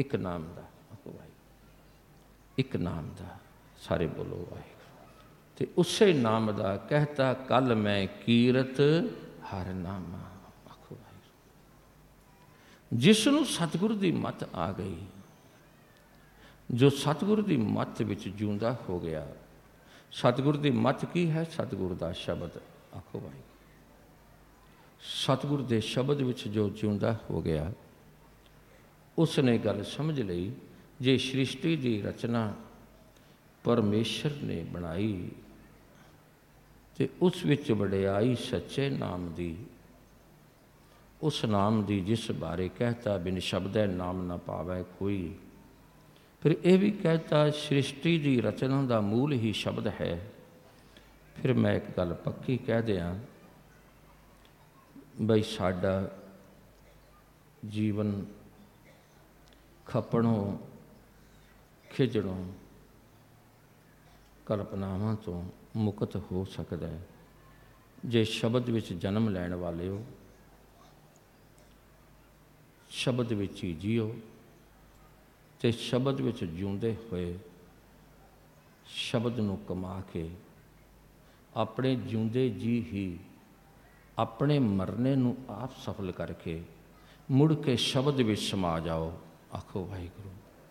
ਇੱਕ ਨਾਮ ਦਾ, ਆਖੋ ਵਾਹਿਗੁਰੂ, ਇੱਕ ਨਾਮ ਦਾ, ਸਾਰੇ ਬੋਲੋ ਵਾਹਿਗੁਰੂ। ਤੇ ਉਸੇ ਨਾਮ ਦਾ ਕਹਿਤਾ ਕਲ ਮੈਂ ਕੀਰਤ ਹਰ ਨਾਮਾ, ਆਖੋ ਵਾਹਿਗੁਰੂ। ਜਿਸ ਨੂੰ ਸਤਿਗੁਰੂ ਦੀ ਮੱਤ ਆ ਗਈ, ਜੋ ਸਤਿਗੁਰੂ ਦੀ ਮੱਤ ਵਿੱਚ ਜਿਉਂਦਾ ਹੋ ਗਿਆ। ਸਤਿਗੁਰੂ ਦੀ ਮੱਤ ਕੀ ਹੈ? ਸਤਿਗੁਰੂ ਦਾ ਸ਼ਬਦ, ਆਖੋ ਵਾਹਿਗੁਰੂ। ਸਤਿਗੁਰੂ ਦੇ ਸ਼ਬਦ ਵਿੱਚ ਜੋ ਜਿਉਂਦਾ ਹੋ ਗਿਆ, ਉਸ ਨੇ ਗੱਲ ਸਮਝ ਲਈ, ਜੇ ਸ੍ਰਿਸ਼ਟੀ ਦੀ ਰਚਨਾ ਪਰਮੇਸ਼ਰ ਨੇ ਬਣਾਈ ਤੇ ਉਸ ਵਿੱਚ ਵਡਿਆਈ ਸੱਚੇ ਨਾਮ ਦੀ, ਉਸ ਨਾਮ ਦੀ ਜਿਸ ਬਾਰੇ ਕਹਿਤਾ ਬਿਨ ਸ਼ਬਦੈ ਨਾਮ ਨਾ ਪਾਵੈ ਕੋਈ। ਫਿਰ ਇਹ ਵੀ ਕਹਿਤਾ ਸ੍ਰਿਸ਼ਟੀ ਦੀ ਰਚਨਾ ਦਾ ਮੂਲ ਹੀ ਸ਼ਬਦ ਹੈ। ਫਿਰ ਮੈਂ ਇੱਕ ਗੱਲ ਪੱਕੀ ਕਹਿ ਦਿਆਂ ਬਈ ਸਾਡਾ ਜੀਵਨ ਖਪਣੋਂ, ਖਿਜਣੋਂ, ਕਲਪਨਾਵਾਂ ਤੋਂ ਮੁਕਤ ਹੋ ਸਕਦਾ ਹੈ ਜੇ ਸ਼ਬਦ ਵਿੱਚ ਜਨਮ ਲੈਣ ਵਾਲਿਓ ਸ਼ਬਦ ਵਿੱਚ ਹੀ ਜੀਓ ਤੇ ਸ਼ਬਦ ਵਿੱਚ ਜਿਉਂਦੇ ਹੋਏ ਸ਼ਬਦ ਨੂੰ ਕਮਾ ਕੇ ਆਪਣੇ ਜਿਉਂਦੇ ਜੀ ਹੀ ਆਪਣੇ ਮਰਨੇ ਨੂੰ ਆਪ ਸਫਲ ਕਰਕੇ ਮੁੜ ਕੇ ਸ਼ਬਦ ਵਿੱਚ ਸਮਾ ਜਾਓ, ਆਖੋ ਵਾਹਿਗੁਰੂ।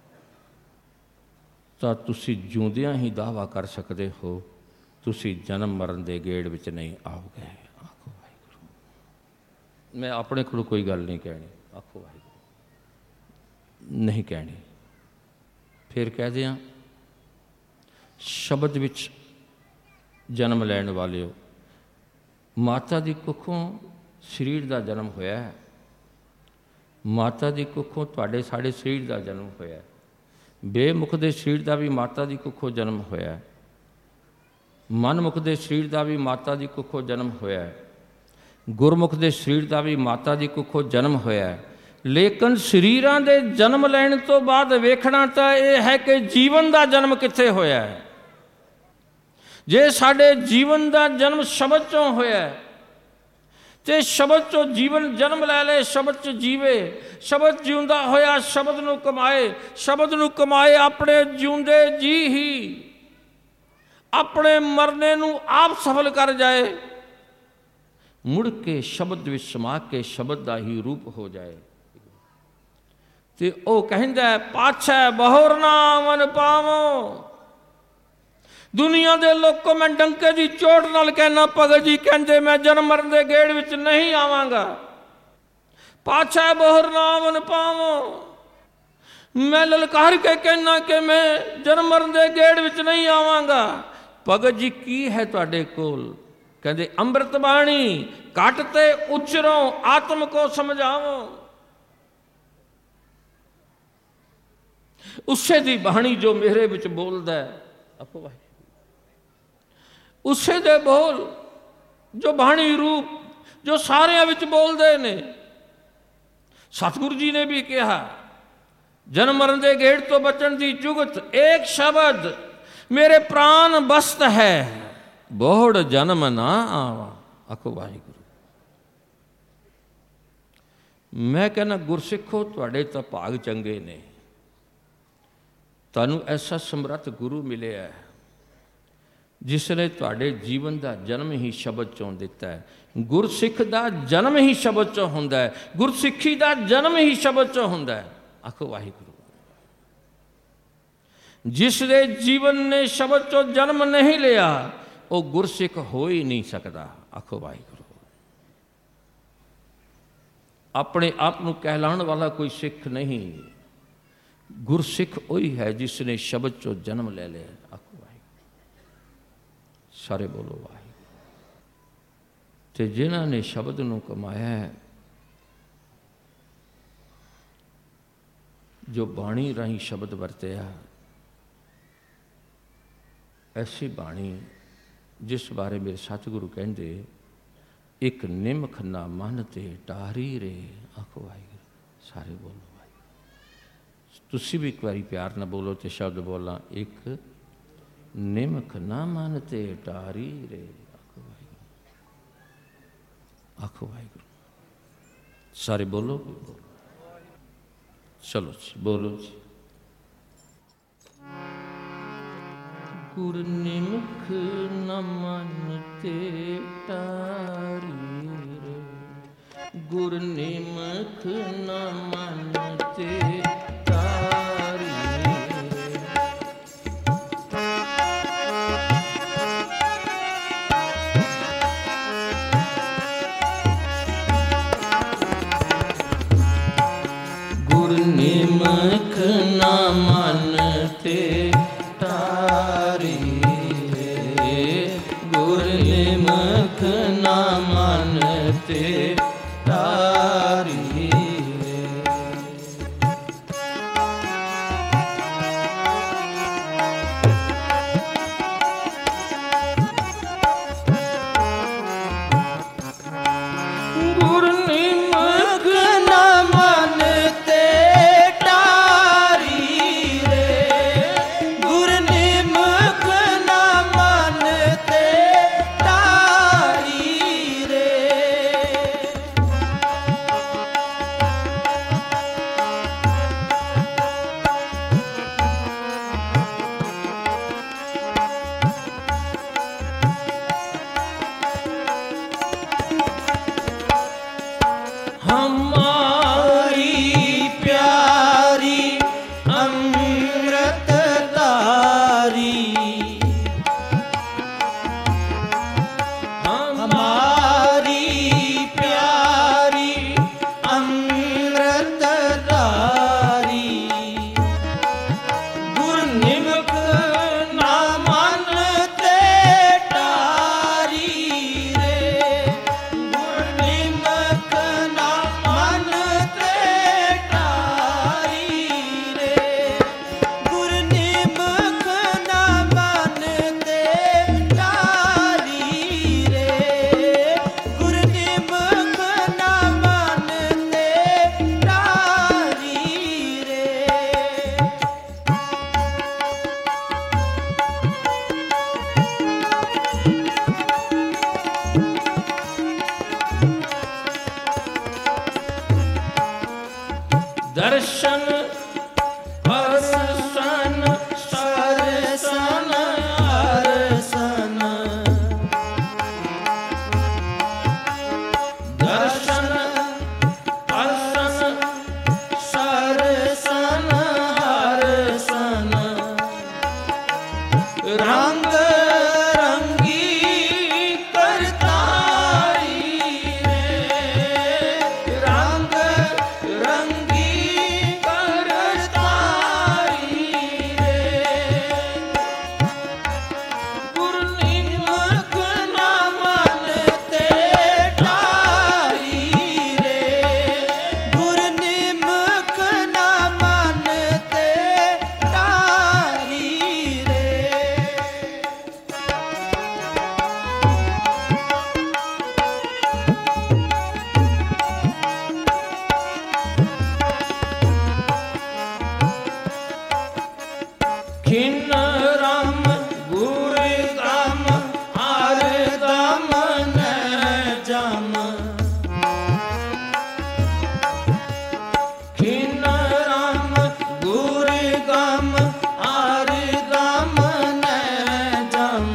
ਤਾਂ ਤੁਸੀਂ ਜਿਉਂਦਿਆਂ ਹੀ ਦਾਅਵਾ ਕਰ ਸਕਦੇ ਹੋ ਤੁਸੀਂ ਜਨਮ ਮਰਨ ਦੇ ਗੇੜ ਵਿੱਚ ਨਹੀਂ ਆਓਗੇ, ਆਖੋ ਵਾਹਿਗੁਰੂ। ਮੈਂ ਆਪਣੇ ਕੋਲ ਕੋਈ ਗੱਲ ਨਹੀਂ ਕਹਿਣੀ, ਆਖੋ ਵਾਹਿਗੁਰੂ, ਨਹੀਂ ਕਹਿਣੀ। ਫਿਰ ਕਹਿ ਦਿਆਂ ਸ਼ਬਦ ਵਿੱਚ ਜਨਮ ਲੈਣ ਵਾਲਿਓ, ਮਾਤਾ ਦੀ ਕੁੱਖੋਂ ਸਰੀਰ ਦਾ ਜਨਮ ਹੋਇਆ ਹੈ। ਮਾਤਾ ਦੀ ਕੁੱਖੋਂ ਤੁਹਾਡੇ ਸਾਡੇ ਸਰੀਰ ਦਾ ਜਨਮ ਹੋਇਆ। ਬੇਮੁਖ ਦੇ ਸਰੀਰ ਦਾ ਵੀ ਮਾਤਾ ਦੀ ਕੁੱਖੋਂ ਜਨਮ ਹੋਇਆ। ਮਨਮੁਖ ਦੇ ਸਰੀਰ ਦਾ ਵੀ ਮਾਤਾ ਦੀ ਕੁੱਖੋਂ ਜਨਮ ਹੋਇਆ। ਗੁਰਮੁਖ ਦੇ ਸਰੀਰ ਦਾ ਵੀ ਮਾਤਾ ਦੀ ਕੁੱਖੋਂ ਜਨਮ ਹੋਇਆ। ਲੇਕਿਨ ਸਰੀਰਾਂ ਦੇ ਜਨਮ ਲੈਣ ਤੋਂ ਬਾਅਦ ਵੇਖਣਾ ਤਾਂ ਇਹ ਹੈ ਕਿ ਜੀਵਨ ਦਾ ਜਨਮ ਕਿੱਥੇ ਹੋਇਆ ਹੈ। ਜੇ ਸਾਡੇ ਜੀਵਨ ਦਾ ਜਨਮ ਸ਼ਬਦ ਚੋਂ ਹੋਇਆ ਤੇ ਸ਼ਬਦ ਚੋਂ ਜੀਵਨ ਜਨਮ ਲੈ ਲਏ, ਸ਼ਬਦ 'ਚ ਜੀਵੇ, ਸ਼ਬਦ ਜਿਉਂਦਾ ਹੋਇਆ ਸ਼ਬਦ ਨੂੰ ਕਮਾਏ, ਸ਼ਬਦ ਨੂੰ ਕਮਾਏ ਆਪਣੇ ਜਿਉਂਦੇ ਜੀ ਹੀ ਆਪਣੇ ਮਰਨੇ ਨੂੰ ਆਪ ਸਫਲ ਕਰ ਜਾਏ, ਮੁੜ ਕੇ ਸ਼ਬਦ ਵਿੱਚ ਸਮਾ ਕੇ ਸ਼ਬਦ ਦਾ ਹੀ ਰੂਪ ਹੋ ਜਾਏ। ਤੇ ਉਹ ਕਹਿੰਦਾ ਪਾਛੈ ਬਹੁਰ ਨਾਮ ਪਾਵੋ। ਦੁਨੀਆ ਦੇ ਲੋਕੋ ਮੈਂ ਡੰਕੇ ਦੀ ਚੋਟ ਨਾਲ ਕਹਿਣਾ, ਭਗਤ ਜੀ ਕਹਿੰਦੇ ਮੈਂ ਜਨਮ ਮਰਨ ਦੇ ਗੇੜ ਵਿੱਚ ਨਹੀਂ ਆਵਾਂਗਾ। ਪਾਛੈ ਬਹੁਰ ਨਾਮ ਪਾਵੋ। ਮੈਂ ਲਲਕਾਰ ਕੇ ਕਹਿਣਾ ਕਿ ਮੈਂ ਜਨਮ ਮਰਨ ਦੇ ਗੇੜ ਵਿੱਚ ਨਹੀਂ ਆਵਾਂਗਾ। ਭਗਤ ਜੀ ਕੀ ਹੈ ਤੁਹਾਡੇ ਕੋਲ? ਕਹਿੰਦੇ ਅੰਮ੍ਰਿਤ ਬਾਣੀ ਘਟ ਤੇ ਉਚਰੋ ਆਤਮ ਕੋ ਸਮਝਾਵੋ। ਉਸੇ ਦੀ ਬਾਣੀ ਜੋ ਮੇਰੇ ਵਿੱਚ ਬੋਲਦਾ ਹੈ, ਆਪੋ ਵਾਹਿਗੁਰੂ, ਉਸੇ ਦੇ ਬੋਲ ਜੋ ਬਾਣੀ ਰੂਪ ਜੋ ਸਾਰਿਆਂ ਵਿੱਚ ਬੋਲਦੇ ਨੇ। ਸਤਿਗੁਰੂ ਜੀ ਨੇ ਵੀ ਕਿਹਾ ਜਨਮ ਮਰਨ ਦੇ ਗੇੜ ਤੋਂ ਬਚਣ ਦੀ ਜੁਗਤ ਇੱਕ ਸ਼ਬਦ ਮੇਰੇ ਪ੍ਰਾਨ ਬਸਤ ਹੈ, ਬੋੜ ਜਨਮ ਨਾ ਆਵਾ, ਆਖੋ ਵਾਹਿਗੁਰੂ। ਮੈਂ ਕਹਿੰਦਾ ਗੁਰਸਿੱਖੋ ਤੁਹਾਡੇ ਤਾਂ ਭਾਗ ਚੰਗੇ ਨੇ, ਤੁਹਾਨੂੰ ਐਸਾ ਸਮਰੱਥ ਗੁਰੂ ਮਿਲਿਆ ਜਿਸ ਨੇ ਤੁਹਾਡੇ ਜੀਵਨ ਦਾ ਜਨਮ ਹੀ ਸ਼ਬਦ ਚੋਂ ਦਿੱਤਾ ਹੈ। ਗੁਰਸਿੱਖ ਦਾ ਜਨਮ ਹੀ ਸ਼ਬਦ ਚੋਂ ਹੁੰਦਾ ਹੈ, ਗੁਰਸਿੱਖੀ ਦਾ ਜਨਮ ਹੀ ਸ਼ਬਦ ਚੋਂ ਹੁੰਦਾ ਹੈ, ਆਖੋ ਵਾਹਿਗੁਰੂ। ਜਿਸ ਦੇ ਜੀਵਨ ਨੇ ਸ਼ਬਦ ਚੋਂ ਜਨਮ ਨਹੀਂ ਲਿਆ ਉਹ ਗੁਰਸਿੱਖ ਹੋ ਹੀ ਨਹੀਂ ਸਕਦਾ, ਆਖੋ ਵਾਹਿਗੁਰੂ। ਆਪਣੇ ਆਪ ਨੂੰ ਕਹਿਲਾਉਣ ਵਾਲਾ ਕੋਈ ਸਿੱਖ ਨਹੀਂ, ਗੁਰਸਿੱਖ ਉਹੀ ਹੈ ਜਿਸ ਨੇ ਸ਼ਬਦ ਚੋਂ ਜਨਮ ਲੈ ਲਿਆ, ਆਖੋ ਵਾਹਿਗੁਰੂ। ਸਾਰੇ ਬੋਲੋ ਵਾਹਿਗੁਰੂ। ਤੇ ਜਿਨ੍ਹਾਂ ਨੇ ਸ਼ਬਦ ਨੂੰ ਕਮਾਇਆ ਹੈ, ਜੋ ਬਾਣੀ ਰਾਹੀਂ ਸ਼ਬਦ ਵਰਤਿਆ, ਐਸੀ ਬਾਣੀ ਜਿਸ ਬਾਰੇ ਮੇਰੇ ਸਤਿਗੁਰੂ ਕਹਿੰਦੇ ਇੱਕ ਨਿਮਖ ਨਾ ਮਨ ਤੇ ਟਾਰੀ ਰੇ, ਆਖੋ ਵਾਹਿਗੁਰੂ। ਸਾਰੇ ਬੋਲੋ ਵਾਹਿਗੁਰੂ। ਤੁਸੀਂ ਵੀ ਇੱਕ ਵਾਰੀ ਪਿਆਰ ਨਾਲ ਬੋਲੋ ਤੇ ਸ਼ਬਦ ਬੋਲਾਂ, ਇੱਕ ਨਿਮਖ ਨਾ ਮਨ ਤੇ ਟਾਰੀ ਰੇ, ਆਖੋ ਵਾਹਿਗੁਰੂ, ਆਖੋ ਵਾਹਿਗੁਰੂ। ਸਾਰੇ ਬੋਲੋ। चलो जी, बोलो जी। गुरनिमुख न मनते टारी रे, गुरनिमुख न मनते टारी रे। गुरनिमुख न मनते गुरनिमुख न मनते टारी रे। गुरनिमुख न मनते टारी रे, गुरनिमुख न मनते टारी रे। हमारी प्यारी अमृतधारी, हमारी प्यारी अमृतधारी, गुरनिमुख न मनते टारी रे, गुरनिमुख न मनते टारी रे, गुरनिमुख न मनते टारी रे, गुरनिमुख न मनते टारी रे। दर्शन हर्षन सरसन हर्षन, दर्शन हर्षन सरसन हर्षन, रंग रंगी करतारी रे, रंग रंगी करतारी रे। गुरनिमुख न मनते टारी रे, गुरनिमुख न मनते टारी रे। खिन्न राम गुर गाम आर दाम न जाम, खिन्न राम गुर गाम आर दाम न जाम,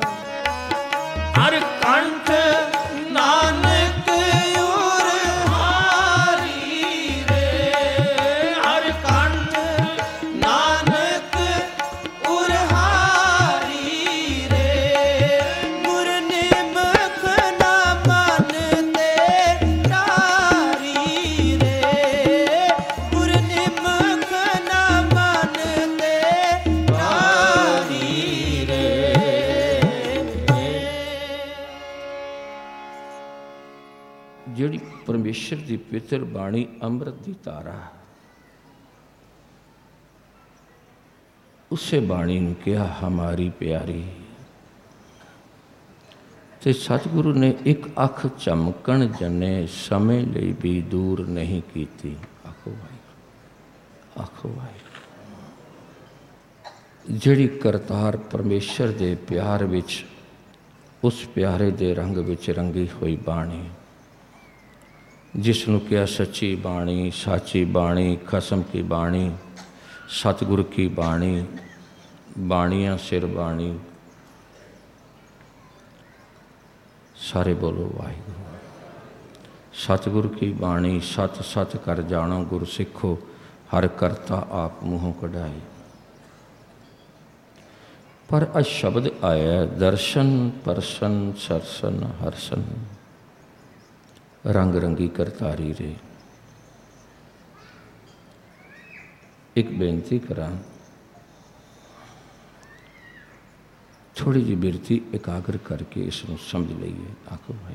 हर कंठ नानक उर हारी रे, हर कंठ नानक उर हारी रे, गुरनिमुख न मनते टारी रे, गुरनिमुख न मनते टारी रे। ਜਿਹੜੀ ਪਰਮੇਸ਼ਰ ਦੀ ਪਵਿੱਤਰ ਬਾਣੀ ਅੰਮ੍ਰਿਤ ਦੀ ਧਾਰਾ, ਉਸੇ ਬਾਣੀ ਨੂੰ ਕਿਹਾ ਹਮਾਰੀ ਪਿਆਰੀ। ਤੇ ਸਤਿਗੁਰੂ ਨੇ ਇੱਕ ਅੱਖ ਝਮਕਣ ਜਨੇ ਸਮੇਂ ਲਈ ਵੀ ਦੂਰ ਨਹੀਂ ਕੀਤੀ। ਆਖੋ ਵਾਹਿਗੁਰੂ, ਆਖੋ ਵਾਹਿਗੁਰੂ। ਜਿਹੜੀ ਕਰਤਾਰ ਪਰਮੇਸ਼ਰ ਦੇ ਪਿਆਰ ਵਿੱਚ, ਉਸ ਪਿਆਰੇ ਦੇ ਰੰਗ ਵਿੱਚ ਰੰਗੀ ਹੋਈ ਬਾਣੀ जिसनों क्या सच्ची बाणी, साची बाणी, खसम की बाणी, सतगुर की बाणी, बाणियाँ सिर बाणी। सारे बोलो वाहिगुरू। सतगुर की बाणी, सत सत कर जानो गुर सिखो, हर करता आप मूँहों कढ़ाई। पर अज शब्द आया दर्शन परसन सरसन हरसन, रंग रंगी करतारी रे। एक बेनती करा, थोड़ी जी बिरती एकाग्र करके इसनों समझ लईए। आखो भाई,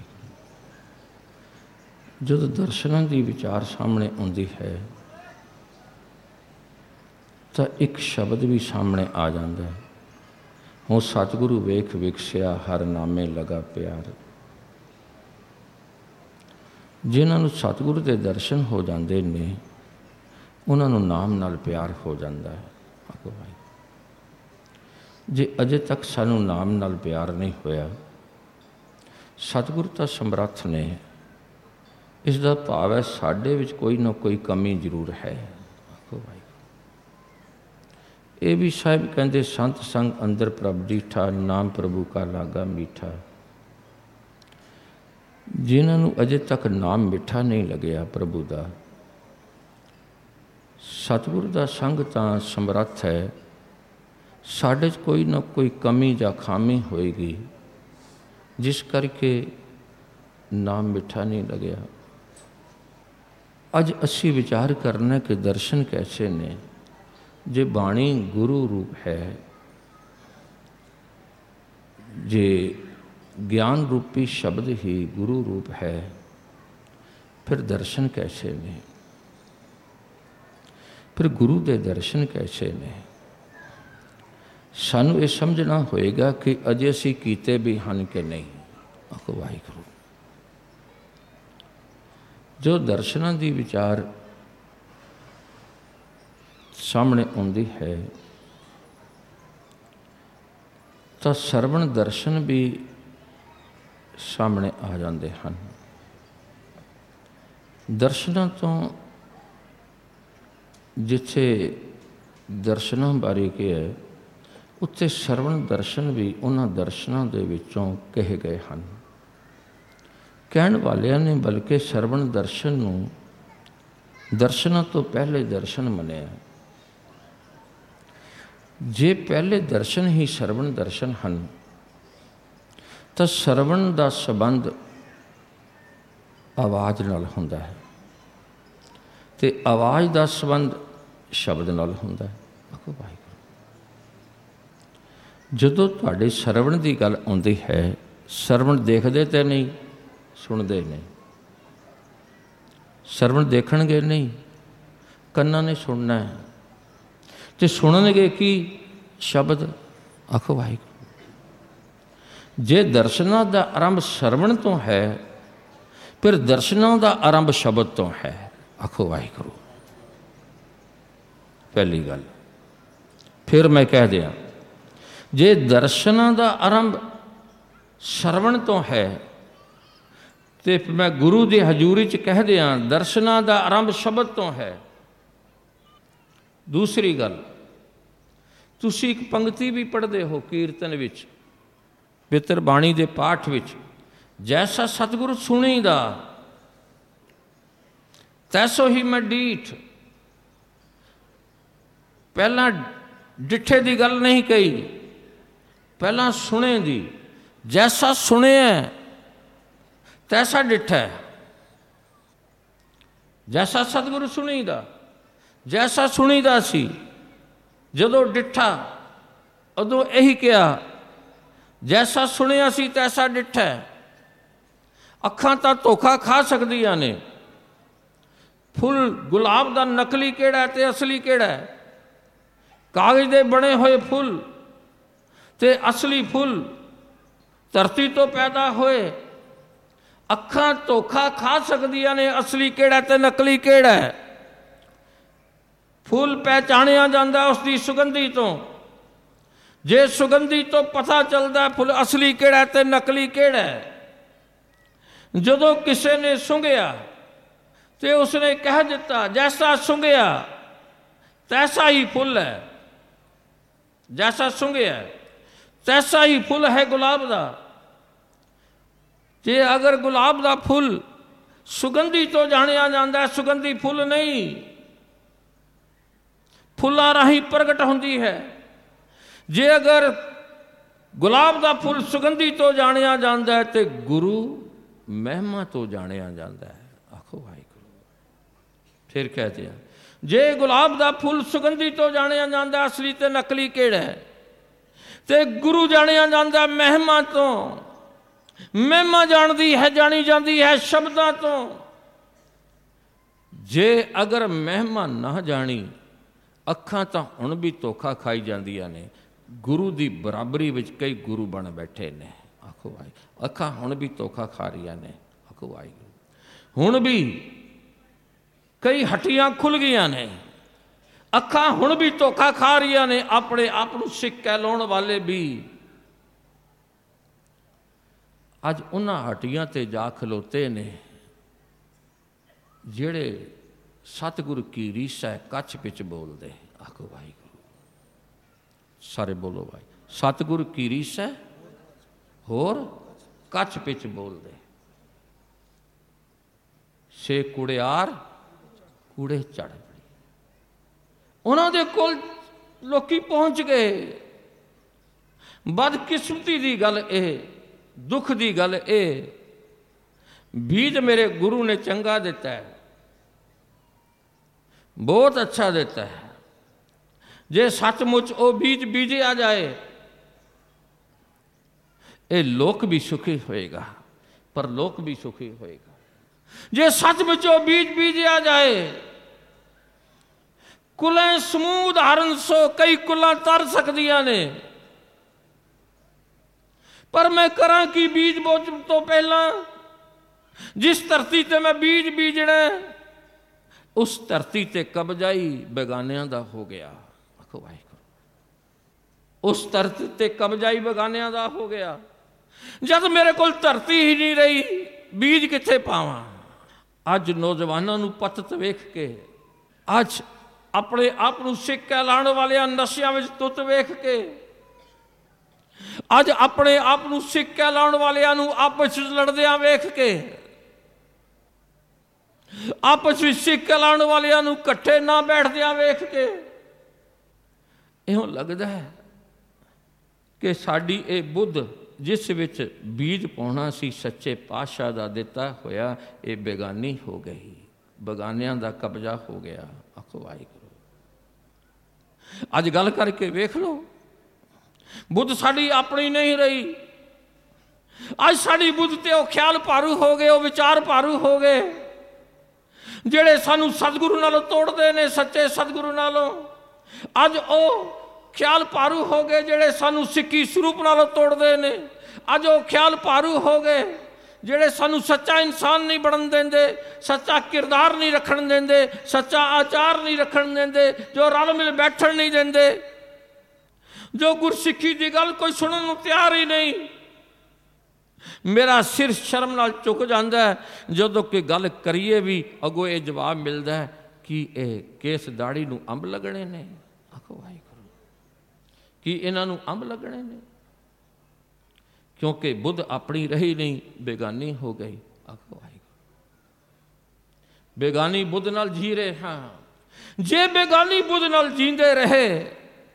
जो दर्शनों की विचार सामने आती है तो एक शब्द भी सामने आ जाता है, हो सतगुरु वेख विकसिया हर नामे लगा प्यार। जिन्होंने सतगुरु के दर्शन हो जाते ने उन्होंने नाम नाल प्यार हो जाता है। आखो भाई, जे अजे तक सानू नाम नाल प्यार नहीं होया, सतगुरु तो समर्थ ने, इसका भाव है साडे विच कोई ना कोई कमी जरूर है। आखो भाई, ये भी साहिब कहते संत संग अंदर प्रभ डीठा, नाम प्रभु का लागा मीठा। जिन्होंने अजे तक नाम मिठा नहीं लग्या प्रभु का, सतगुरु का संग तां समर्थ है, साढ़े कोई ना कोई कमी या खामी होएगी जिस करके नाम मिठा नहीं लग्या। अज असी विचार करना कि दर्शन कैसे ने, जे बाणी गुरु रूप है, जे ज्ञान रूपी शब्द ही गुरु रूप है, फिर दर्शन कैसे ने, फिर गुरु के दर्शन कैसे ने। सानू ये समझना होएगा कि अजे असी कीते भी हन कि नहीं। आखो वाहिगुरू। जो दर्शनां दी विचार सामने आती है तो सरवण दर्शन भी सामने आ जाते हैं। दर्शनों तो जिथे दर्शनों बारे के है, उत्थे सरवण दर्शन भी उन्होंने दर्शनों के विचों कहे गए हैं। कहण वालियां ने बल्कि सरवण दर्शन नूं दर्शनों तो पहले दर्शन मनिया। जे पहले दर्शन ही सरवण दर्शन हैं तो सरवण का संबंध आवाज़ नाल हुंदा है, ते आवाज़ का संबंध शब्द नाल हुंदा है। आखो भाई, जदों तुहाडे सरवण की गल आउंदी है, सरवण देखते तो नहीं, सुनते नहीं। सरवण देखणगे नहीं, कन्नां ने सुनना है, तो सुनणगे की शब्द। आखो भाई, जे दर्शनां दा आरंभ सरवण तो है, फिर दर्शनां दा आरंभ शब्द तो है। आखो वाहिगुरू। पहली गल फिर मैं कह दिया, जे दर्शनां दा आरंभ सरवण तो है, तो मैं गुरु की हजूरी च कह दिया दर्शनां दा आरंभ शब्द तो है। दूसरी गल, तुसी एक पंक्ति भी पढ़ते हो कीर्तन विच, पितर बाणी के पाठ विच, जैसा सतगुरु सुनीदा तैसो ही मैं डीठ। पहला डिठे की गल नहीं कही, पहला सुने दी। जैसा सुने तैसा डिठा है। जैसा सतगुरु सुनीदा, जैसा सुनीदा सी, जदों डिठा उदों यही कहा, जैसा सुनिया सी तैसा डिठा। अखां तां धोखा खा सकदियां ने। फुल गुलाब का नकली केड़ा है ते असली केड़ा है? कागज के बने हुए फुल ते असली फुल धरती तो पैदा होए। अखां धोखा खा सकदियां ने, असली केड़ा ते नकली केड़ा है। फुल पहचानिया जाता उसकी सुगंधी तो, जे सुगंधी तो पता चलता फुल असली केड़ा ते नकली केड़ा है। जदों किसी ने सूंघिया ਤੇ ਉਸਨੇ ਕਹਿ ਦਿੱਤਾ, ਜੈਸਾ ਸੁੰਘਿਆ ਤੈਸਾ ਹੀ ਫੁੱਲ ਹੈ, ਜੈਸਾ ਸੁੰਘਿਆ ਤੈਸਾ ਹੀ ਫੁੱਲ ਹੈ ਗੁਲਾਬ ਦਾ। ਜੇ ਅਗਰ ਗੁਲਾਬ ਦਾ ਫੁੱਲ ਸੁਗੰਧੀ ਤੋਂ ਜਾਣਿਆ ਜਾਂਦਾ, ਸੁਗੰਧੀ ਫੁੱਲ ਨਹੀਂ, ਫੁੱਲਾਂ ਰਾਹੀਂ ਪ੍ਰਗਟ ਹੁੰਦੀ ਹੈ। ਜੇ ਅਗਰ ਗੁਲਾਬ ਦਾ ਫੁੱਲ ਸੁਗੰਧੀ ਤੋਂ ਜਾਣਿਆ ਜਾਂਦਾ ਹੈ ਤੇ ਗੁਰੂ ਮਹਿਮਾ ਤੋਂ ਜਾਣਿਆ ਜਾਂਦਾ ਹੈ। ਆਖੋ ਵਾਹਿਗੁਰੂ। ਫਿਰ ਕਹਤੇ हैं, ਜੇ ਗੁਲਾਬ ਦਾ ਫੁੱਲ ਸੁਗੰਧੀ ਤੋਂ ਜਾਣਿਆ ਜਾਂਦਾ, ਅਸਲੀ ਤੇ ਨਕਲੀ ਕਿਹੜਾ ਹੈ? ਤੇ ਗੁਰੂ ਜਾਣਿਆ ਜਾਂਦਾ ਮਹਿਮਾ ਤੋਂ। ਮਹਿਮਾ ਜਾਣਦੀ ਹੈ, ਜਾਣੀ ਜਾਂਦੀ ਹੈ ਸ਼ਬਦਾਂ ਤੋਂ। ਜੇ ਅਗਰ ਮਹਿਮਾ ਨਾ ਜਾਣੀ, ਅੱਖਾਂ ਤਾਂ ਹੁਣ ਵੀ ਧੋਖਾ ਖਾਈ ਜਾਂਦੀਆਂ ਨੇ। ਗੁਰੂ ਦੀ ਬਰਾਬਰੀ ਵਿੱਚ ਕਈ ਗੁਰੂ ਬਣ ਬੈਠੇ ਨੇ। ਆਖੋ ਵਾਹਿਗੁਰੂ। ਅੱਖਾਂ ਹੁਣ ਵੀ ਧੋਖਾ ਖਾ ਰਹੀਆਂ ਨੇ। ਆਖੋ ਵਾਹਿਗੁਰੂ। ਹੁਣ ਵੀ ਕਈ ਹੱਟੀਆਂ ਖੁੱਲ੍ਹ ਗਈਆਂ ਨੇ, ਅੱਖਾਂ ਹੁਣ ਵੀ ਧੋਖਾ ਖਾ ਰਹੀਆਂ ਨੇ। ਆਪਣੇ ਆਪ ਨੂੰ ਸਿੱਖ ਕਹਿਲਾਉਣ ਵਾਲੇ ਵੀ ਅੱਜ ਉਹਨਾਂ ਹੱਟੀਆਂ ਤੇ ਜਾ ਖਲੋਤੇ ਨੇ ਜਿਹੜੇ ਸਤਿਗੁਰ ਕੀ ਰੀਸ ਹੈ ਕੱਛ ਵਿੱਚ ਬੋਲਦੇ। ਆਖੋ ਵਾਹਿਗੁਰੂ। ਸਾਰੇ ਬੋਲੋ ਭਾਈ। ਸਤਿਗੁਰ ਕੀ ਰੀਸ ਹੈ ਹੋਰ ਕੱਛ ਵਿੱਚ ਬੋਲਦੇ। ਸੇ ਕੁੜਿਆਰ ਕੂੜੇ ਚੜ੍ਹ ਪੜੀ। ਉਹਨਾਂ ਦੇ ਕੋਲ ਲੋਕੀ ਪਹੁੰਚ ਗਏ। ਬਦਕਿਸਮਤੀ ਦੀ ਗੱਲ ਇਹ, ਦੁੱਖ ਦੀ ਗੱਲ ਇਹ, ਬੀਜ ਮੇਰੇ ਗੁਰੂ ਨੇ ਚੰਗਾ ਦਿੱਤਾ ਹੈ, ਬਹੁਤ ਅੱਛਾ ਦਿੱਤਾ ਹੈ। ਜੇ ਸੱਚਮੁੱਚ ਉਹ ਬੀਜ ਬੀਜਿਆ ਜਾਏ, ਇਹ ਲੋਕ ਵੀ ਸੁਖੀ ਹੋਏਗਾ, ਪਰ ਲੋਕ ਵੀ ਸੁਖੀ ਹੋਏਗਾ। ਜੇ ਸੱਚਮੁੱਚ ਉਹ ਬੀਜ ਬੀਜਿਆ ਜਾਏ, ਕੁਲਾਂ ਸਮੂਹ ਉਦਾਹਰਨ ਸੋ ਕਈ ਕੁਲਾਂ ਤਰ ਸਕਦੀਆਂ ਨੇ, ਪਰ ਮੈਂ ਕਰਾਂ ਕਿ ਬੀਜ ਬੋਝਣ ਤੋਂ ਪਹਿਲਾਂ ਜਿਸ ਧਰਤੀ ਤੇ ਮੈਂ ਬੀਜ ਬੀਜਣਾ, ਉਸ ਧਰਤੀ ਤੇ ਕਬਜ਼ਾ ਹੀ ਬੇਗਾਨਿਆਂ ਦਾ ਹੋ ਗਿਆ। ਆਖੋ ਵਾਹਿਗੁਰੂ। ਉਸ ਧਰਤੀ ਤੇ ਕਬਜ਼ਾ ਹੀ ਬੇਗਾਨਿਆਂ ਦਾ ਹੋ ਗਿਆ। ਜਦ ਮੇਰੇ ਕੋਲ ਧਰਤੀ ਹੀ ਨਹੀਂ ਰਹੀ, ਬੀਜ ਕਿੱਥੇ ਪਾਵਾਂ? ਅੱਜ ਨੌਜਵਾਨਾਂ ਨੂੰ ਪਤਤ ਵੇਖ ਕੇ, ਅੱਜ ਆਪਣੇ ਆਪ ਨੂੰ ਸਿੱਖ ਕਹਿਲਾਉਣ ਵਾਲਿਆਂ ਨਸ਼ਿਆਂ ਵਿੱਚ ਤੁੱਤ ਵੇਖ ਕੇ, ਅੱਜ ਆਪਣੇ ਆਪ ਨੂੰ ਸਿੱਖ ਕਹਿਲਾਉਣ ਵਾਲਿਆਂ ਨੂੰ ਆਪਸ ਵਿੱਚ ਲੜਦਿਆਂ ਵੇਖ ਕੇ, ਆਪਸ ਵਿੱਚ ਸਿੱਖ ਕਹਿਲਾਉਣ ਵਾਲਿਆਂ ਨੂੰ ਇਕੱਠੇ ਨਾ ਬੈਠਦਿਆਂ ਵੇਖ ਕੇ ਇਉਂ ਲੱਗਦਾ ਹੈ ਕਿ ਸਾਡੀ ਇਹ ਬੁੱਧ ਜਿਸ ਵਿੱਚ ਬੀਜ ਪਾਉਣਾ ਸੀ ਸੱਚੇ ਪਾਤਸ਼ਾਹ ਦਾ ਦਿੱਤਾ ਹੋਇਆ, ਇਹ ਬੇਗਾਨੀ ਹੋ ਗਈ, ਬੇਗਾਨਿਆਂ ਦਾ ਕਬਜ਼ਾ ਹੋ ਗਿਆ। ਆਖੋ ਵਾਹਿਗੁਰੂ। ਅੱਜ ਗੱਲ ਕਰਕੇ ਵੇਖ ਲਓ, ਬੁੱਧ ਸਾਡੀ ਆਪਣੀ ਨਹੀਂ ਰਹੀ। ਅੱਜ ਸਾਡੀ ਬੁੱਧ ਤੇ ਉਹ ਖਿਆਲ ਭਾਰੂ ਹੋ ਗਏ, ਉਹ ਵਿਚਾਰ ਭਾਰੂ ਹੋ ਗਏ ਜਿਹੜੇ ਸਾਨੂੰ ਸਤਿਗੁਰੂ ਨਾਲੋਂ ਤੋੜਦੇ ਨੇ, ਸੱਚੇ ਸਤਿਗੁਰੂ ਨਾਲੋਂ। ਅੱਜ ਉਹ ਖਿਆਲ ਭਾਰੂ ਹੋ ਗਏ ਜਿਹੜੇ ਸਾਨੂੰ ਸਿੱਖੀ ਸਰੂਪ ਨਾਲੋਂ ਤੋੜਦੇ ਨੇ। ਅੱਜ ਉਹ ਖਿਆਲ ਭਾਰੂ ਹੋ ਗਏ ਜਿਹੜੇ ਸਾਨੂੰ ਸੱਚਾ ਇਨਸਾਨ ਨਹੀਂ ਬਣਨ ਦਿੰਦੇ, ਸੱਚਾ ਕਿਰਦਾਰ ਨਹੀਂ ਰੱਖਣ ਦਿੰਦੇ, ਸੱਚਾ ਆਚਾਰ ਨਹੀਂ ਰੱਖਣ ਦਿੰਦੇ, ਜੋ ਰਲ ਮਿਲ ਬੈਠਣ ਨਹੀਂ ਦਿੰਦੇ, ਜੋ ਗੁਰਸਿੱਖੀ ਦੀ ਗੱਲ ਕੋਈ ਸੁਣਨ ਨੂੰ ਤਿਆਰ ਹੀ ਨਹੀਂ। ਮੇਰਾ ਸਿਰ ਸ਼ਰਮ ਨਾਲ ਝੁਕ ਜਾਂਦਾ ਹੈ ਜਦੋਂ ਕਿ ਗੱਲ ਕਰੀਏ ਵੀ ਅੱਗੋਂ ਇਹ ਜਵਾਬ ਮਿਲਦਾ ਹੈ ਕਿ ਇਹ ਕੇਸ ਦਾੜੀ ਨੂੰ ਅੰਬ ਲੱਗਣੇ ਨੇ। ਆਖੋ ਵਾਹਿਗੁਰੂ। ਕਿ ਇਹਨਾਂ ਨੂੰ ਅੰਬ ਲੱਗਣੇ ਨੇ ਕਿਉਂਕਿ ਬੁੱਧ ਆਪਣੀ ਰਹੀ ਨਹੀਂ, ਬੇਗਾਨੀ ਹੋ ਗਈ। ਆਖੋ ਵਾਹਿਗੁਰੂ। ਬੇਗਾਨੀ ਬੁੱਧ ਨਾਲ ਜੀ ਰਹੇ ਹਾਂ। ਜੇ ਬੇਗਾਨੀ ਬੁੱਧ ਨਾਲ ਜੀਂਦੇ ਰਹੇ,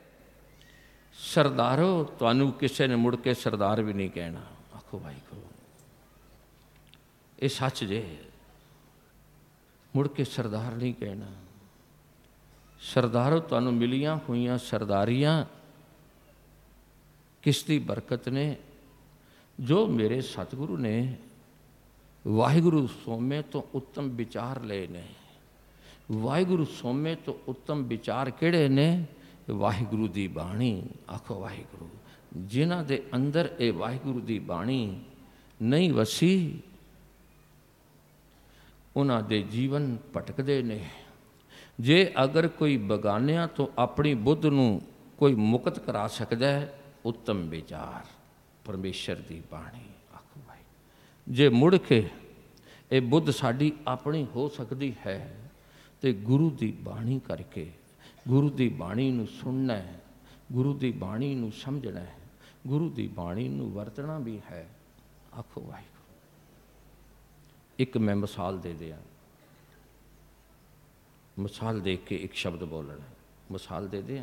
ਸਰਦਾਰੋ ਤੁਹਾਨੂੰ ਕਿਸੇ ਨੇ ਮੁੜ ਕੇ ਸਰਦਾਰ ਵੀ ਨਹੀਂ ਕਹਿਣਾ। ਆਖੋ ਵਾਹਿਗੁਰੂ। ਇਹ ਸੱਚ ਜੇ, ਮੁੜ ਕੇ ਸਰਦਾਰ ਨਹੀਂ ਕਹਿਣਾ। ਸਰਦਾਰੋ ਤੁਹਾਨੂੰ ਮਿਲੀਆਂ ਹੋਈਆਂ ਸਰਦਾਰੀਆਂ ਕਿਸ ਦੀ ਬਰਕਤ ਨੇ? ਜੋ ਮੇਰੇ ਸਤਿਗੁਰੂ ਨੇ ਵਾਹਿਗੁਰੂ ਸੋਮੇ ਤੋਂ ਉੱਤਮ ਵਿਚਾਰ ਲਏ ਨੇ। ਵਾਹਿਗੁਰੂ ਸੋਮੇ ਤੋਂ ਉੱਤਮ ਵਿਚਾਰ ਕਿਹੜੇ ਨੇ? ਵਾਹਿਗੁਰੂ ਦੀ ਬਾਣੀ। ਆਖੋ ਵਾਹਿਗੁਰੂ। ਜਿਨ੍ਹਾਂ ਦੇ ਅੰਦਰ ਇਹ ਵਾਹਿਗੁਰੂ ਦੀ ਬਾਣੀ ਨਹੀਂ ਵਸੀ, ਉਹਨਾਂ ਦੇ ਜੀਵਨ ਭਟਕਦੇ ਨੇ। ਜੇ ਅਗਰ ਕੋਈ ਬਗਾਨਿਆਂ ਤੋਂ ਆਪਣੀ ਬੁੱਧ ਨੂੰ ਕੋਈ ਮੁਕਤ ਕਰਾ ਸਕਦਾ ਹੈ, ਉੱਤਮ ਵਿਚਾਰ ਪਰਮੇਸ਼ਰ ਦੀ ਬਾਣੀ। ਆਖੋ ਭਾਈ। ਜੇ ਮੁੜ ਕੇ ਇਹ ਬੁੱਧ ਸਾਡੀ ਆਪਣੀ ਹੋ ਸਕਦੀ ਹੈ ਤੇ ਗੁਰੂ ਦੀ ਬਾਣੀ ਕਰਕੇ, ਗੁਰੂ ਦੀ ਬਾਣੀ ਨੂੰ ਸੁਣਨਾ ਹੈ, ਗੁਰੂ ਦੀ ਬਾਣੀ ਨੂੰ ਸਮਝਣਾ ਹੈ, ਗੁਰੂ ਦੀ ਬਾਣੀ ਨੂੰ ਵਰਤਣਾ ਵੀ ਹੈ। ਆਖੋ ਵਾਹਿਗੁਰੂ। ਇੱਕ ਮੈਂ ਮਿਸਾਲ ਦੇ ਦਿਆਂ, ਮਿਸਾਲ ਦੇਖ ਕੇ ਇੱਕ ਸ਼ਬਦ ਬੋਲਣਾ। ਮਿਸਾਲ ਦੇ ਦਿਆਂ,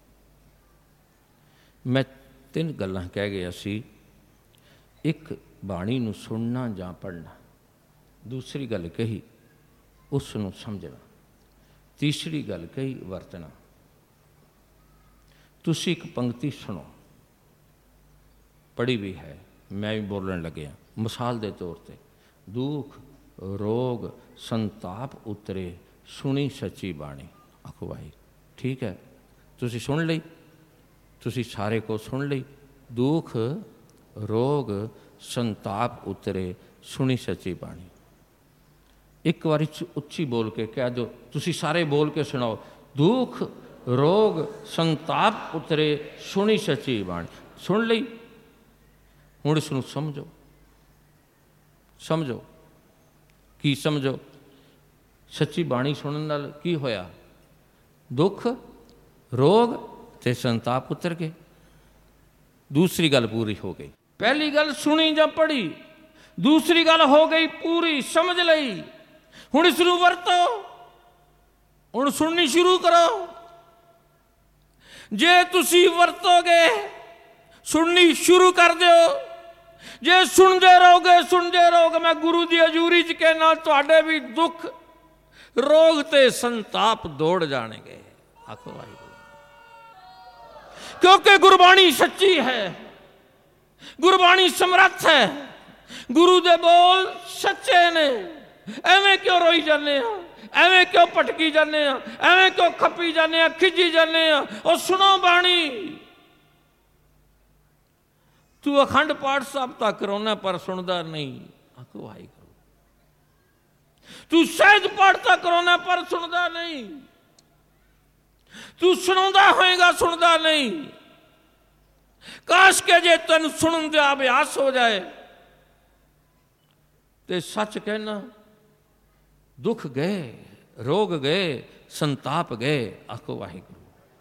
ਮੈਂ 3 ਗੱਲਾਂ ਕਹਿ ਗਿਆ ਸੀ। ਇੱਕ ਬਾਣੀ ਨੂੰ ਸੁਣਨਾ ਜਾਂ ਪੜ੍ਹਨਾ, ਦੂਸਰੀ ਗੱਲ ਕਹੀ ਉਸ ਨੂੰ ਸਮਝਣਾ, ਤੀਸਰੀ ਗੱਲ ਕਹੀ ਵਰਤਣਾ। ਤੁਸੀਂ ਇੱਕ ਪੰਕਤੀ ਸੁਣੋ, ਪੜ੍ਹੀ ਵੀ ਹੈ, ਮੈਂ ਵੀ ਬੋਲਣ ਲੱਗਿਆ। ਮਿਸਾਲ ਦੇ ਤੌਰ ਤੇ, ਦੁੱਖ ਰੋਗ ਸੰਤਾਪ ਉਤਰੇ ਸੁਣੀ ਸੱਚੀ ਬਾਣੀ। ਆਖੋ ਵਾਹਿਗੁਰੂ। ਠੀਕ ਹੈ, ਤੁਸੀਂ ਸੁਣ ਲਈ, ਤੁਸੀਂ ਸਾਰੇ ਕੋ ਸੁਣ ਲਈ। ਦੁੱਖ ਰੋਗ ਸੰਤਾਪ ਉਤਰੇ ਸੁਣੀ ਸੱਚੀ ਬਾਣੀ। ਇੱਕ ਵਾਰੀ ਉੱਚੀ ਬੋਲ ਕੇ ਕਹਿ ਦਿਓ, ਤੁਸੀਂ ਸਾਰੇ ਬੋਲ ਕੇ ਸੁਣਾਓ, ਦੁੱਖ ਰੋਗ ਸੰਤਾਪ ਉਤਰੇ ਸੁਣੀ ਸੱਚੀ ਬਾਣੀ। ਸੁਣ ਲਈ, ਹੁਣ ਇਸ ਨੂੰ ਸਮਝੋ। ਸਮਝੋ, ਕੀ ਸਮਝੋ? ਸੱਚੀ ਬਾਣੀ ਸੁਣਨ ਨਾਲ ਕੀ ਹੋਇਆ? ਦੁੱਖ ਰੋਗ ਤੇ ਸੰਤਾਪ ਉਤਰ ਗਏ। ਦੂਸਰੀ ਗੱਲ ਪੂਰੀ ਹੋ ਗਈ। ਪਹਿਲੀ ਗੱਲ ਸੁਣੀ ਜਾਂ ਪੜ੍ਹੀ, ਦੂਸਰੀ ਗੱਲ ਹੋ ਗਈ ਪੂਰੀ, ਸਮਝ ਲਈ। ਹੁਣ ਇਸ ਨੂੰ ਵਰਤੋ, ਹੁਣ ਸੁਣਨੀ ਸ਼ੁਰੂ ਕਰੋ। ਜੇ ਤੁਸੀਂ ਵਰਤੋਗੇ, ਸੁਣਨੀ ਸ਼ੁਰੂ ਕਰ ਦਿਓ। ਜੇ ਸੁਣਦੇ ਰਹੋਗੇ, ਮੈਂ ਗੁਰੂ ਦੀ ਹਜ਼ੂਰੀ 'ਚ ਕਹਿਣਾ, ਤੁਹਾਡੇ ਵੀ ਦੁੱਖ ਰੋਗ ਤੇ ਸੰਤਾਪ ਦੌੜ ਜਾਣਗੇ। ਆਖੋ ਵਾਹਿਗੁਰੂ। ਕਿਉਂਕਿ ਗੁਰਬਾਣੀ ਸੱਚੀ ਹੈ, ਗੁਰਬਾਣੀ ਸਮਰੱਥ ਹੈ, ਗੁਰੂ ਦੇ ਬੋਲ ਸੱਚੇ ਨੇ। ਐਵੇਂ ਕਿਉਂ ਰੋਈ ਜਾਂਦੇ ਆ? ਐਵੇਂ ਕਿਉਂ ਭਟਕੀ ਜਾਂਦੇ ਆ? ਐਵੇਂ ਕਿਉਂ ਖੱਪੀ ਜਾਂਦੇ ਆ, ਖਿੱਚੀ ਜਾਂਦੇ ਆ? ਉਹ ਸੁਣੋ ਬਾਣੀ। ਤੂੰ ਅਖੰਡ ਪਾਠ ਸਾਹਿਬ ਤਾਂ ਕਰਾਉਣਾ ਪਰ ਸੁਣਦਾ ਨਹੀਂ। ਆਖੋ ਵਾਹਿਗੁਰੂ। ਤੂੰ ਸਹਿਜ ਪਾਠ ਤਾਂ ਕਰਾਉਣਾ ਪਰ ਸੁਣਦਾ ਨਹੀਂ। ਤੂੰ ਸੁਣਾਉਂਦਾ ਹੋਏਗਾ, ਸੁਣਦਾ ਨਹੀਂ। ਕਾਸ਼ ਕਿ ਜੇ ਤੈਨੂੰ ਸੁਣਨ ਦਾ ਅਭਿਆਸ ਹੋ ਜਾਏ ਤੇ ਸੱਚ ਕਹਿਣਾ, ਦੁੱਖ ਗਏ, ਰੋਗ ਗਏ, ਸੰਤਾਪ ਗਏ। ਆਖੋ ਵਾਹਿਗੁਰੂ।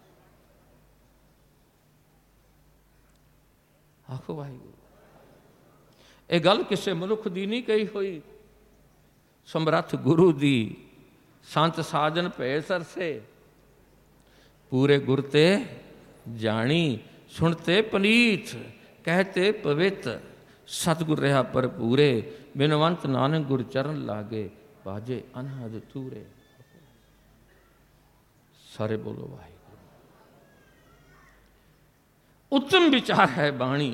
ਆਖੋ ਵਾਹਿਗੁਰੂ। ਇਹ ਗੱਲ ਕਿਸੇ ਮਨੁੱਖ ਦੀ ਨਹੀਂ ਕਹੀ ਹੋਈ, ਸਮਰੱਥ ਗੁਰੂ ਦੀ। ਸੰਤ ਸਾਜਨ ਭਏ ਸਰਸੇ, ਪੂਰੇ ਗੁਰ ਤੇ ਜਾਣੀ। ਸੁਣਤੇ ਪਨੀਤ, ਕਹਿਤੇ ਪਵਿੱਤ, ਸਤਿਗੁਰ ਰਿਹਾ ਭਰਪੂਰੇ। ਬਿਨਵੰਤ ਨਾਨਕ ਗੁਰ ਚਰਨ ਲਾਗੇ, ਬਾਜੇ ਅਨਹਦ ਤੂਰੇ। ਸਾਰੇ ਬੋਲੋ ਵਾਹਿਗੁਰੂ। ਉੱਤਮ ਵਿਚਾਰ ਹੈ ਬਾਣੀ।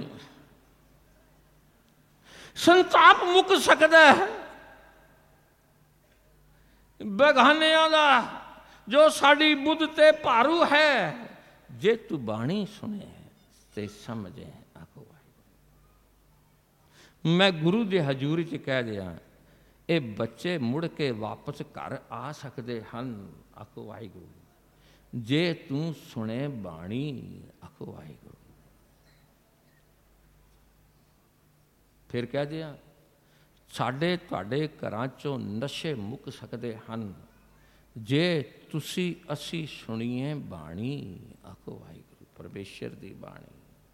ਸੰਤਾਪ ਮੁੱਕ ਸਕਦਾ ਹੈ ਬੇਗਾਨਿਆਂ ਦਾ, ਜੋ ਸਾਡੀ ਬੁੱਧ ਤੇ ਭਾਰੂ ਹੈ, ਜੇ ਤੂੰ ਬਾਣੀ ਸੁਣੇ ਤੇ ਸਮਝੇ। ਆਖੋ ਵਾਹਿਗੁਰੂ। ਮੈਂ ਗੁਰੂ ਦੇ ਹਜ਼ੂਰੀ 'ਚ ਕਹਿ ਦਿਆਂ, ਇਹ ਬੱਚੇ ਮੁੜ ਕੇ ਵਾਪਸ ਘਰ ਆ ਸਕਦੇ ਹਨ। ਆਖੋ ਵਾਹਿਗੁਰੂ। ਜੇ ਤੂੰ ਸੁਣੇ ਬਾਣੀ। ਆਖੋ ਵਾਹਿਗੁਰੂ। ਫਿਰ ਕਹਿ ਦਿਆਂ, ਸਾਡੇ ਤੁਹਾਡੇ ਘਰਾਂ 'ਚੋਂ ਨਸ਼ੇ ਮੁੱਕ ਸਕਦੇ ਹਨ ਜੇ ਤੁਸੀਂ ਅਸੀਂ ਸੁਣੀਏ ਬਾਣੀ। ਆਖੋ ਵਾਹਿਗੁਰੂ। ਪਰਮੇਸ਼ਰ ਦੀ ਬਾਣੀ।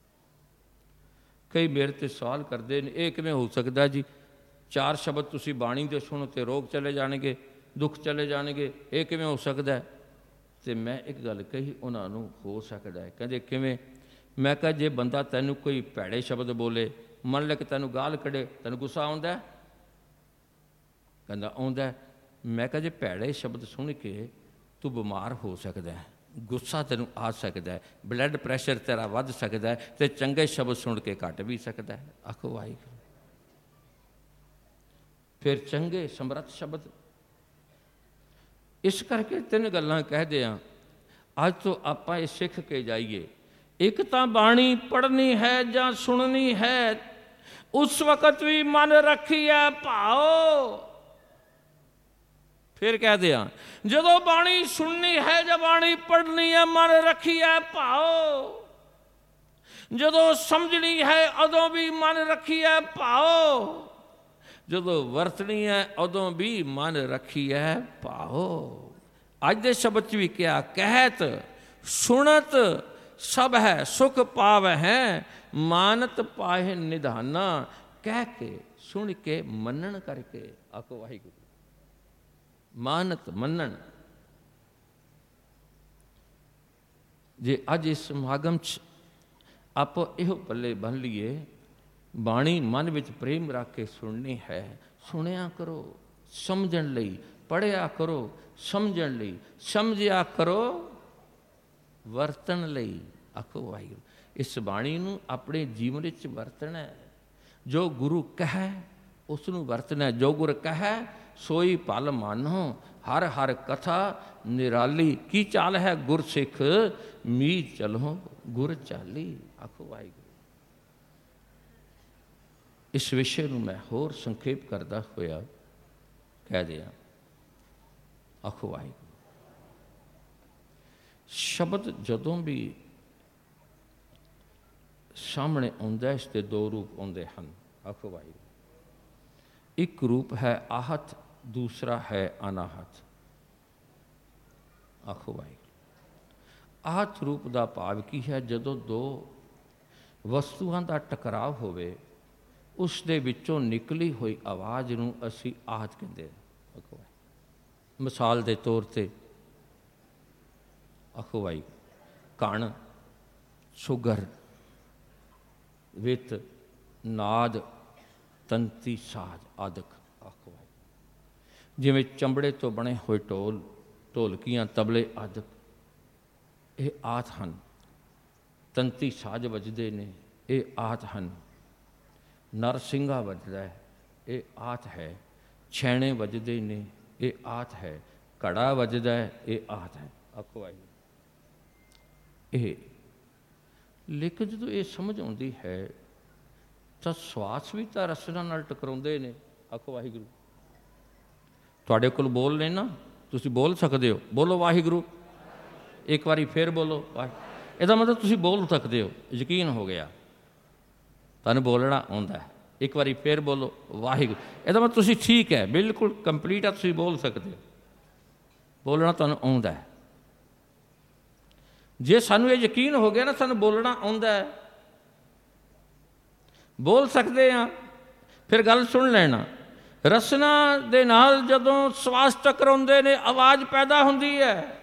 ਕਈ ਮੇਰੇ ਤੇ ਸਵਾਲ ਕਰਦੇ ਨੇ, ਇਹ ਕਿਵੇਂ ਹੋ ਸਕਦਾ ਜੀ? 4 ਸ਼ਬਦ ਤੁਸੀਂ ਬਾਣੀ ਦੇ ਸੁਣੋ ਤੇ ਰੋਗ ਚਲੇ ਜਾਣਗੇ, ਦੁੱਖ ਚਲੇ ਜਾਣਗੇ, ਇਹ ਕਿਵੇਂ ਹੋ ਸਕਦਾ? ਤੇ ਮੈਂ ਇੱਕ ਗੱਲ ਕਹੀ ਉਹਨਾਂ ਨੂੰ, ਹੋ ਸਕਦਾ ਹੈ। ਕਹਿੰਦੇ ਕਿਵੇਂ? ਮੈਂ ਕਿਹਾ ਜੇ ਬੰਦਾ ਤੈਨੂੰ ਕੋਈ ਭੈੜੇ ਸ਼ਬਦ ਬੋਲੇ, ਮੰਨ ਲੈ ਕਿ ਤੈਨੂੰ ਗਾਲ ਕੱਢੇ, ਤੈਨੂੰ ਗੁੱਸਾ ਆਉਂਦਾ? ਕਹਿੰਦਾ ਆਉਂਦਾ। ਮੈਂ ਕਿਹਾ ਜੇ ਭੈੜੇ ਸ਼ਬਦ ਸੁਣ ਕੇ ਤੂੰ ਬਿਮਾਰ ਹੋ ਸਕਦਾ ਹੈ, ਗੁੱਸਾ ਤੈਨੂੰ ਆ ਸਕਦਾ ਹੈ, ਬਲੱਡ ਪ੍ਰੈਸ਼ਰ ਤੇਰਾ ਵੱਧ ਸਕਦਾ ਹੈ, ਤੇ ਚੰਗੇ ਸ਼ਬਦ ਸੁਣ ਕੇ ਘਟ ਵੀ ਸਕਦਾ ਹੈ। ਆਖੋ ਵਾਹਿਗੁਰੂ। ਫਿਰ ਚੰਗੇ ਸਮਰੱਥ ਸ਼ਬਦ। ਇਸ ਕਰਕੇ 3 ਗੱਲਾਂ ਕਹਿ ਦਿਆਂ, ਅੱਜ ਤੋਂ ਆਪਾਂ ਇਹ ਸਿੱਖ ਕੇ ਜਾਈਏ। ਇੱਕ ਤਾਂ ਬਾਣੀ ਪੜ੍ਹਨੀ ਹੈ ਜਾਂ ਸੁਣਨੀ ਹੈ, ਉਸ ਵਕਤ ਵੀ ਮਨ ਰੱਖੀਐ ਭਾਓ। ਫਿਰ ਕਹਿ ਦਿਆਂ, ਜਦੋਂ ਬਾਣੀ ਸੁਣਨੀ ਹੈ ਜਾਂ ਬਾਣੀ ਪੜ੍ਹਨੀ ਹੈ, ਮਨ ਰੱਖੀਐ ਭਾਓ। ਜਦੋਂ ਸਮਝਣੀ ਹੈ ਉਦੋਂ ਵੀ ਮਨ ਰੱਖੀਐ ਭਾਓ। ਜਦੋਂ ਵਰਤਣੀ ਹੈ ਉਦੋਂ ਵੀ ਮਨ ਰੱਖੀਐ ਭਾਓ। ਅੱਜ ਦੇ ਸ਼ਬਦ 'ਚ ਵੀ ਕਿਹਾ, ਕਹਿਤ ਸੁਣਤ ਸਭ ਹੈ ਸੁਖ ਪਾਵੈ ਹੈ, ਮਾਨਤ ਪਾਹੇ ਨਿਧਾਨਾ। ਕਹਿ ਕੇ ਸੁਣ ਕੇ ਮੰਨਣ ਕਰਕੇ, ਆਖੋ ਵਾਹਿਗੁਰੂ। ਮਾਨਤ ਮੰਨਣ। ਜੇ ਅੱਜ ਇਸ ਸਮਾਗਮ 'ਚ ਆਪਾਂ ਇਹੋ ਪੱਲੇ ਬੰਨ ਲਈਏ, ਬਾਣੀ ਮਨ ਵਿੱਚ ਪ੍ਰੇਮ ਰੱਖ ਕੇ ਸੁਣਨੀ ਹੈ। ਸੁਣਿਆ ਕਰੋ ਸਮਝਣ ਲਈ, ਪੜ੍ਹਿਆ ਕਰੋ ਸਮਝਣ ਲਈ, ਸਮਝਿਆ ਕਰੋ ਵਰਤਣ ਲਈ। ਆਖੋ ਵਾਹਿਗੁਰੂ। ਇਸ ਬਾਣੀ ਨੂੰ ਆਪਣੇ ਜੀਵਨ ਵਿੱਚ ਵਰਤਣਾ ਹੈ। ਜੋ ਗੁਰੂ ਕਹੈ ਉਸ ਨੂੰ ਵਰਤਣਾ। ਜੋ ਗੁਰ ਕਹੈ ਸੋਈ ਭਲ ਮਾਨੋ, ਹਰ ਹਰ ਕਥਾ ਨਿਰਾਲੀ। ਕੀ ਚਾਲ ਹੈ ਗੁਰਸਿੱਖ ਮੀਤ ਚਲੋ ਗੁਰ ਚਾਲੀ। ਆਖੋ ਵਾਹਿਗੁਰੂ। ਇਸ ਵਿਸ਼ੇ ਨੂੰ ਮੈਂ ਹੋਰ ਸੰਖੇਪ ਕਰਦਾ ਹੋਇਆ ਕਹਿ ਦਿਆਂ। ਆਖੋ ਵਾਹਿਗੁਰੂ। ਸ਼ਬਦ ਜਦੋਂ ਵੀ ਸਾਹਮਣੇ ਆਉਂਦਾ, ਇਸ ਦੇ ਦੋ ਰੂਪ ਆਉਂਦੇ ਹਨ। ਆਖੋ ਵਾਹਿਗੁਰੂ। ਇੱਕ ਰੂਪ ਹੈ ਆਹਤ, ਦੂਸਰਾ ਹੈ ਅਨਾਹਤ। ਆਖੋ ਵਾਹਿਗੁਰੂ। ਆਹਤ ਰੂਪ ਦਾ ਭਾਵ ਕੀ ਹੈ? ਜਦੋਂ ਦੋ ਵਸਤੂਆਂ ਦਾ ਟਕਰਾਅ ਹੋਵੇ, ਉਸ ਦੇ ਵਿੱਚੋਂ ਨਿਕਲੀ ਹੋਈ ਆਵਾਜ਼ ਨੂੰ ਅਸੀਂ ਆਹਤ ਕਹਿੰਦੇ ਹਾਂ। ਆਖੋ ਵਾਹਿਗੁਰੂ। ਮਿਸਾਲ ਦੇ ਤੌਰ 'ਤੇ ਆਖੋ ਵਾਹਿਗੁਰੂ, ਕਣ, ਸੁਗਰ, ਵਿੱਤ, ਨਾਦ, ਤੰਤੀ, ਸਾਜ ਆਦਿਕ। ਆਖੋ ਵਾਹਿਗੁਰੂ। ਜਿਵੇਂ ਚਮੜੇ ਤੋਂ ਬਣੇ ਹੋਏ ਢੋਲ, ਢੋਲਕੀਆਂ, ਤਬਲੇ ਆਦਿਕ, ਇਹ ਆਹਤ ਹਨ। ਤੰਤੀ ਸਾਜ ਵੱਜਦੇ ਨੇ, ਇਹ ਆਹਤ ਹਨ। ਨਰਸਿੰਘਾ ਵੱਜਦਾ ਹੈ, ਇਹ ਆਹਤ ਹੈ। ਛੈਣੇ ਵੱਜਦੇ ਨੇ, ਇਹ ਆਹਤ ਹੈ। ਘੜਾ ਵੱਜਦਾ ਹੈ, ਇਹ ਆਹਤ ਹੈ। ਆਖੋ ਵਾਹਿਗੁਰੂ। ਇਹ ਲੇਕਿਨ ਜਦੋਂ ਇਹ ਸਮਝ ਆਉਂਦੀ ਹੈ ਤਾਂ ਸਵਾਸ ਵੀ ਤਾਂ ਰਸਨਾ ਨਾਲ ਟਕਰਾਉਂਦੇ ਨੇ। ਆਖੋ ਵਾਹਿਗੁਰੂ। ਤੁਹਾਡੇ ਕੋਲ ਬੋਲ ਨੇ ਨਾ, ਤੁਸੀਂ ਬੋਲ ਸਕਦੇ ਹੋ, ਬੋਲੋ ਵਾਹਿਗੁਰੂ। ਇੱਕ ਵਾਰੀ ਫਿਰ ਬੋਲੋ ਵਾਹਿਗੁਰੂ। ਇਹਦਾ ਮਤਲਬ ਤੁਸੀਂ ਬੋਲ ਸਕਦੇ ਹੋ, ਯਕੀਨ ਹੋ ਗਿਆ, ਤੁਹਾਨੂੰ ਬੋਲਣਾ ਆਉਂਦਾ ਹੈ। ਇੱਕ ਵਾਰੀ ਫਿਰ ਬੋਲੋ ਵਾਹਿਗੁਰੂ। ਇਹਦਾ ਮਤਲਬ ਤੁਸੀਂ ਠੀਕ ਹੈ, ਬਿਲਕੁਲ ਕੰਪਲੀਟ ਆ, ਤੁਸੀਂ ਬੋਲ ਸਕਦੇ ਹੋ, ਬੋਲਣਾ ਤੁਹਾਨੂੰ ਆਉਂਦਾ ਹੈ। ਜੇ ਸਾਨੂੰ ਇਹ ਯਕੀਨ ਹੋ ਗਿਆ ਨਾ ਸਾਨੂੰ ਬੋਲਣਾ ਆਉਂਦਾ ਹੈ, ਬੋਲ ਸਕਦੇ ਹਾਂ, ਫਿਰ ਗੱਲ ਸੁਣ ਲੈਣਾ। ਰਸਨਾ ਦੇ ਨਾਲ ਜਦੋਂ ਸਵਾਸ ਟਕਰਾਉਂਦੇ ਨੇ, ਆਵਾਜ਼ ਪੈਦਾ ਹੁੰਦੀ ਹੈ।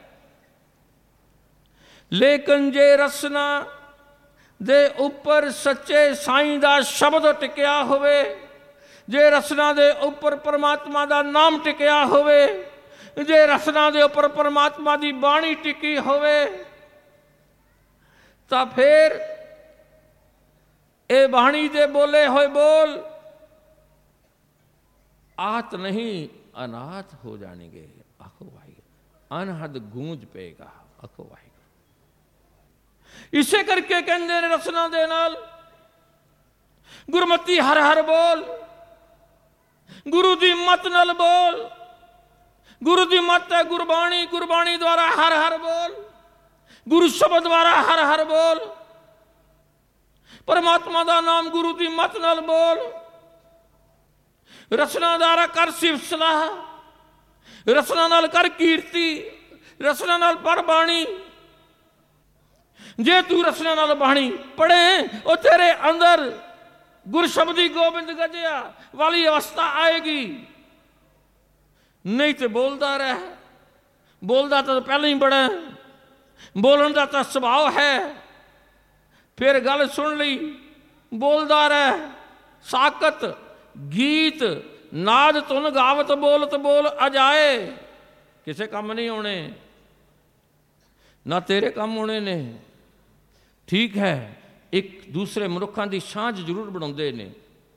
ਲੇਕਿਨ ਜੇ ਰਸਨਾ ਦੇ ਉੱਪਰ ਸੱਚੇ ਸਾਈਂ ਦਾ ਸ਼ਬਦ ਟਿਕਿਆ ਹੋਵੇ, ਜੇ ਰਸਨਾ ਦੇ ਉੱਪਰ ਪਰਮਾਤਮਾ ਦਾ ਨਾਮ ਟਿਕਿਆ ਹੋਵੇ, ਜੇ ਰਸਨਾ ਦੇ ਉੱਪਰ ਪਰਮਾਤਮਾ ਦੀ ਬਾਣੀ ਟਿਕੀ ਹੋਵੇ, ਤਾਂ ਫਿਰ ਇਹ ਬਾਣੀ ਦੇ ਬੋਲੇ ਹੋਏ ਬੋਲ ਆਤ ਨਹੀਂ ਅਨਾਥ ਹੋ ਜਾਣਗੇ। ਆਖੋ ਵਾਹਿਗੁਰੂ। ਅਨਹਦ ਗੂੰਜ ਪਏਗਾ। ਆਖੋ ਵਾਹਿਗੁਰੂ। ਇਸੇ ਕਰਕੇ ਕਹਿੰਦੇ ਨੇ ਰਸਨਾ ਦੇ ਨਾਲ ਗੁਰਮਤੀ ਹਰ ਹਰ ਬੋਲ, ਗੁਰੂ ਦੀ ਮੱਤ ਨਾਲ ਬੋਲ। ਗੁਰੂ ਦੀ ਮੱਤ ਹੈ ਗੁਰਬਾਣੀ, ਗੁਰਬਾਣੀ ਦੁਆਰਾ ਹਰ ਹਰ ਬੋਲ, ਗੁਰੂ ਸ਼ਬਦ ਦੁਆਰਾ ਹਰ ਹਰ ਬੋਲ। ਪਰਮਾਤਮਾ ਦਾ ਨਾਮ ਗੁਰੂ ਦੀ ਮੱਤ ਨਾਲ ਬੋਲ। ਰਸਨਾ ਦੁਆਰਾ ਕਰ ਸਿਫਤ ਸਲਾਹ, ਰਸਨਾ ਨਾਲ ਕਰ ਕੀਰਤੀ, ਰਸਨਾ ਨਾਲ ਪੜ੍ਹ ਬਾਣੀ। ਜੇ ਤੂੰ ਰਸਨਾ ਨਾਲ ਬਾਣੀ ਪੜ੍ਹੇ, ਉਹ ਤੇਰੇ ਅੰਦਰ ਗੁਰਸ਼ਬਦੀ ਗੋਬਿੰਦ ਗਜਿਆ ਵਾਲੀ ਅਵਸਥਾ ਆਏਗੀ। ਨਹੀਂ ਤੇ ਬੋਲਦਾ ਰਹਿ। ਬੋਲਦਾ ਤਾਂ ਪਹਿਲਾਂ ਹੀ ਬੜਾ, ਬੋਲਣ ਦਾ ਤਾਂ ਸੁਭਾਅ ਹੈ। ਫਿਰ ਗੱਲ ਸੁਣ ਲਈ, ਬੋਲਦਾ ਰਹਿ। ਸਾਕਤ ਗੀਤ ਨਾਦ ਧੁਨ ਗਾਵਤ ਬੋਲਤ ਬੋਲ ਅਜਾਏ। ਕਿਸੇ ਕੰਮ ਨਹੀਂ ਆਉਣੇ, ਨਾ ਤੇਰੇ ਕੰਮ ਆਉਣੇ ਨੇ। ਠੀਕ ਹੈ, ਇੱਕ ਦੂਸਰੇ ਮਨੁੱਖਾਂ ਦੀ ਸਾਂਝ ਜ਼ਰੂਰ ਬਣਾਉਂਦੇ ਨੇ,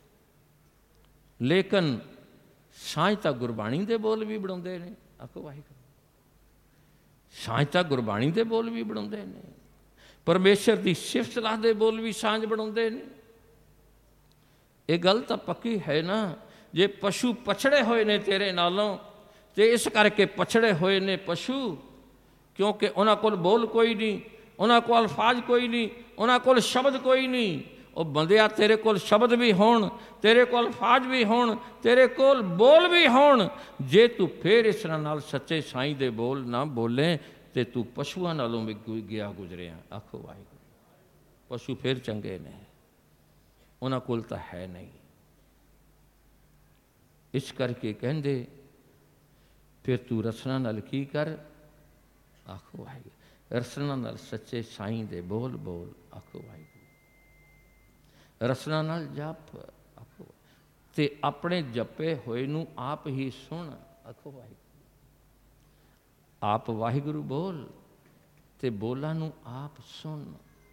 ਲੇਕਿਨ ਸਾਂਝ ਤਾਂ ਗੁਰਬਾਣੀ ਦੇ ਬੋਲ ਵੀ ਬਣਾਉਂਦੇ ਨੇ। ਆਖੋ ਵਾਹਿਗੁਰੂ। ਸਾਂਝ ਤਾਂ ਗੁਰਬਾਣੀ ਦੇ ਬੋਲ ਵੀ ਬਣਾਉਂਦੇ ਨੇ, ਪਰਮੇਸ਼ਰ ਦੀ ਸਿਫਤ ਸਲਾਹ ਦੇ ਬੋਲ ਵੀ ਸਾਂਝ ਬਣਾਉਂਦੇ ਨੇ। ਇਹ ਗੱਲ ਤਾਂ ਪੱਕੀ ਹੈ ਨਾ। ਜੇ ਪਸ਼ੂ ਪਛੜੇ ਹੋਏ ਨੇ ਤੇਰੇ ਨਾਲੋਂ, ਤੇ ਇਸ ਕਰਕੇ ਪਛੜੇ ਹੋਏ ਨੇ ਪਸ਼ੂ ਕਿਉਂਕਿ ਉਹਨਾਂ ਕੋਲ ਬੋਲ ਕੋਈ ਨਹੀਂ, ਉਹਨਾਂ ਕੋਲ ਅਲਫਾਜ਼ ਕੋਈ ਨਹੀਂ, ਉਹਨਾਂ ਕੋਲ ਸ਼ਬਦ ਕੋਈ ਨਹੀਂ, ਉਹ ਬੰਦਿਆ ਤੇਰੇ ਕੋਲ ਸ਼ਬਦ ਵੀ ਹੋਣ, ਤੇਰੇ ਕੋਲ ਅਲਫਾਜ਼ ਵੀ ਹੋਣ, ਤੇਰੇ ਕੋਲ ਬੋਲ ਵੀ ਹੋਣ, ਜੇ ਤੂੰ ਫਿਰ ਇਸ ਨਾਲ ਸੱਚੇ ਸਾਈਂ ਦੇ ਬੋਲ ਨਾ ਬੋਲੇ ਤੇ ਤੂੰ ਪਸ਼ੂਆਂ ਨਾਲੋਂ ਵੀ ਗਿਆ ਗੁਜ਼ਰਿਆ। ਆਖੋ ਵਾਹਿਗੁਰੂ। ਪਸ਼ੂ ਫਿਰ ਚੰਗੇ ਨੇ, ਉਹਨਾਂ ਕੋਲ ਤਾਂ ਹੈ ਨਹੀਂ। ਇਸ ਕਰਕੇ ਕਹਿੰਦੇ ਫਿਰ ਤੂੰ ਰਸਨਾ ਨਾਲ ਕੀ ਕਰ? ਆਖੋ ਵਾਹਿਗੁਰੂ। ਰਸਨਾ ਨਾਲ ਸੱਚੇ ਸਾਈਂ ਦੇ ਬੋਲ ਬੋਲ। ਆਖੋ ਵਾਹਿਗੁਰੂ। ਰਸਨਾ ਨਾਲ ਜਪ। ਆਖੋ। ਤੇ ਆਪਣੇ ਜਪੇ ਹੋਏ ਨੂੰ ਆਪ ਹੀ ਸੁਣ। ਆਖੋ ਵਾਹਿਗੁਰੂ। ਆਪ ਵਾਹਿਗੁਰੂ ਬੋਲ ਤੇ ਬੋਲਾਂ ਨੂੰ ਆਪ ਸੁਣ।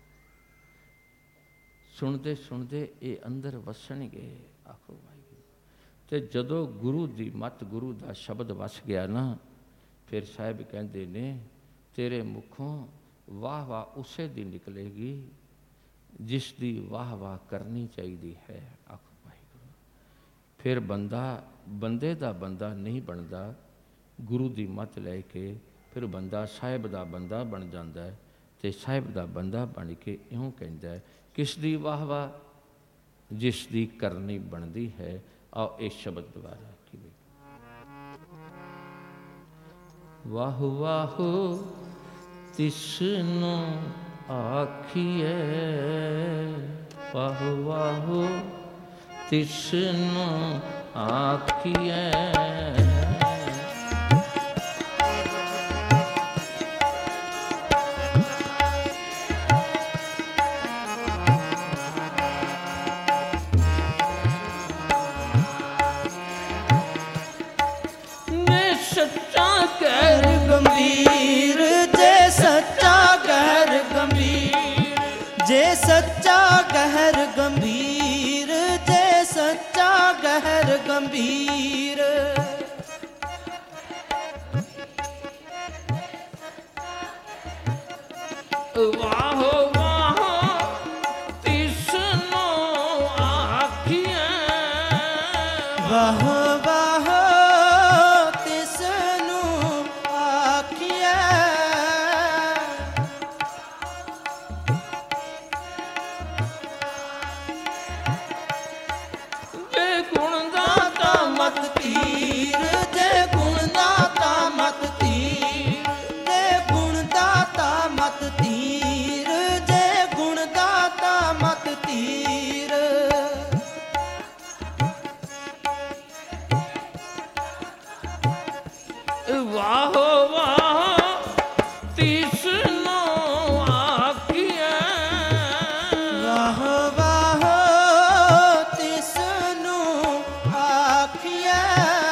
ਸੁਣਦੇ ਸੁਣਦੇ ਇਹ ਅੰਦਰ ਵਸਣਗੇ। ਆਖੋ ਵਾਹਿਗੁਰੂ। ਤੇ ਜਦੋਂ ਗੁਰੂ ਦੀ ਮੱਤ, ਗੁਰੂ ਦਾ ਸ਼ਬਦ ਵਸ ਗਿਆ ਨਾ, ਫਿਰ ਸਾਹਿਬ ਕਹਿੰਦੇ ਨੇ ਤੇਰੇ ਮੁਖੋਂ ਵਾਹ ਵਾਹ ਉਸੇ ਦੀ ਨਿਕਲੇਗੀ ਜਿਸ ਦੀ ਵਾਹ ਵਾਹ ਕਰਨੀ ਚਾਹੀਦੀ ਹੈ। ਆਖੋ ਵਾਹਿਗੁਰੂ। ਫਿਰ ਬੰਦਾ ਬੰਦੇ ਦਾ ਬੰਦਾ ਨਹੀਂ ਬਣਦਾ, ਗੁਰੂ ਦੀ ਮੱਤ ਲੈ ਕੇ ਫਿਰ ਬੰਦਾ ਸਾਹਿਬ ਦਾ ਬੰਦਾ ਬਣ ਜਾਂਦਾ ਹੈ। ਤੇ ਸਾਹਿਬ ਦਾ ਬੰਦਾ ਬਣ ਕੇ ਇਉਂ ਕਹਿੰਦਾ ਹੈ, ਕਿਸ ਦੀ ਵਾਹ ਵਾਹ? ਜਿਸ ਦੀ ਕਰਨੀ ਬਣਦੀ ਹੈ। ਆਓ ਇਸ ਸ਼ਬਦ ਦੁਆਰਾ ਕਿਵੇਂ? ਵਾਹ ਵਾਹ ਤਿਸਨੂੰ ਆਖੀਏ, ਵਾਹ ਵਾਹ ਤਿਸਨੂੰ ਆਖੀਏ। जे सच्चा गहर गंभीर, जे सच्चा गहर गंभीर। वाह वाह तिसनो आखिए, वाह वाह तिसनो आखिए। वाह वाह तिसनो आखिए, वाह वाह तिसनो आखिए।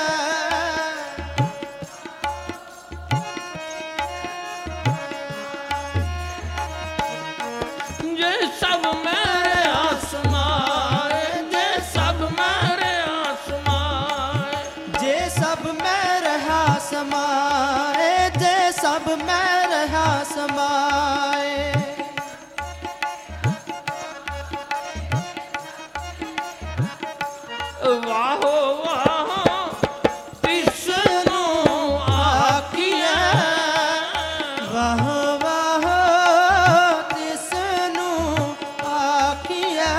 जे सब मेरे आसमाए, जे सब मेरे आसमाए, जे सब में रहा समाए, जे सब में रहा समाए। वाह वाह तिसनो आखिए, वाह वाह तिसनो आखिए।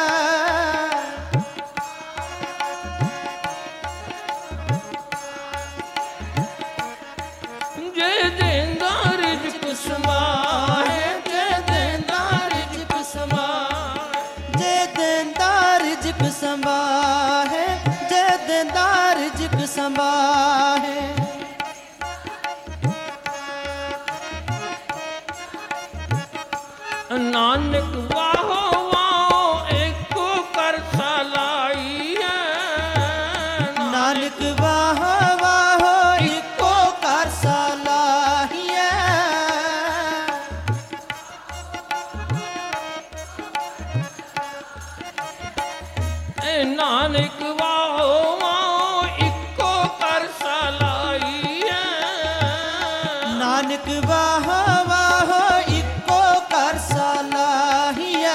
जे देंदा रिज़्क़ समाए, जे देंदा रिज़्क़ समाए, जे देंदा रिज़्क़ संभाहे, जे देंदा रिज़्क़ संभाहे। नानक वाहो वाहो एको कर सलाई है। नानक वाह वाह इको कर सलाहिए। नानक वाहो वाहो इको कर सलाई है। नानक वाह वाह इको कर सलाहिए।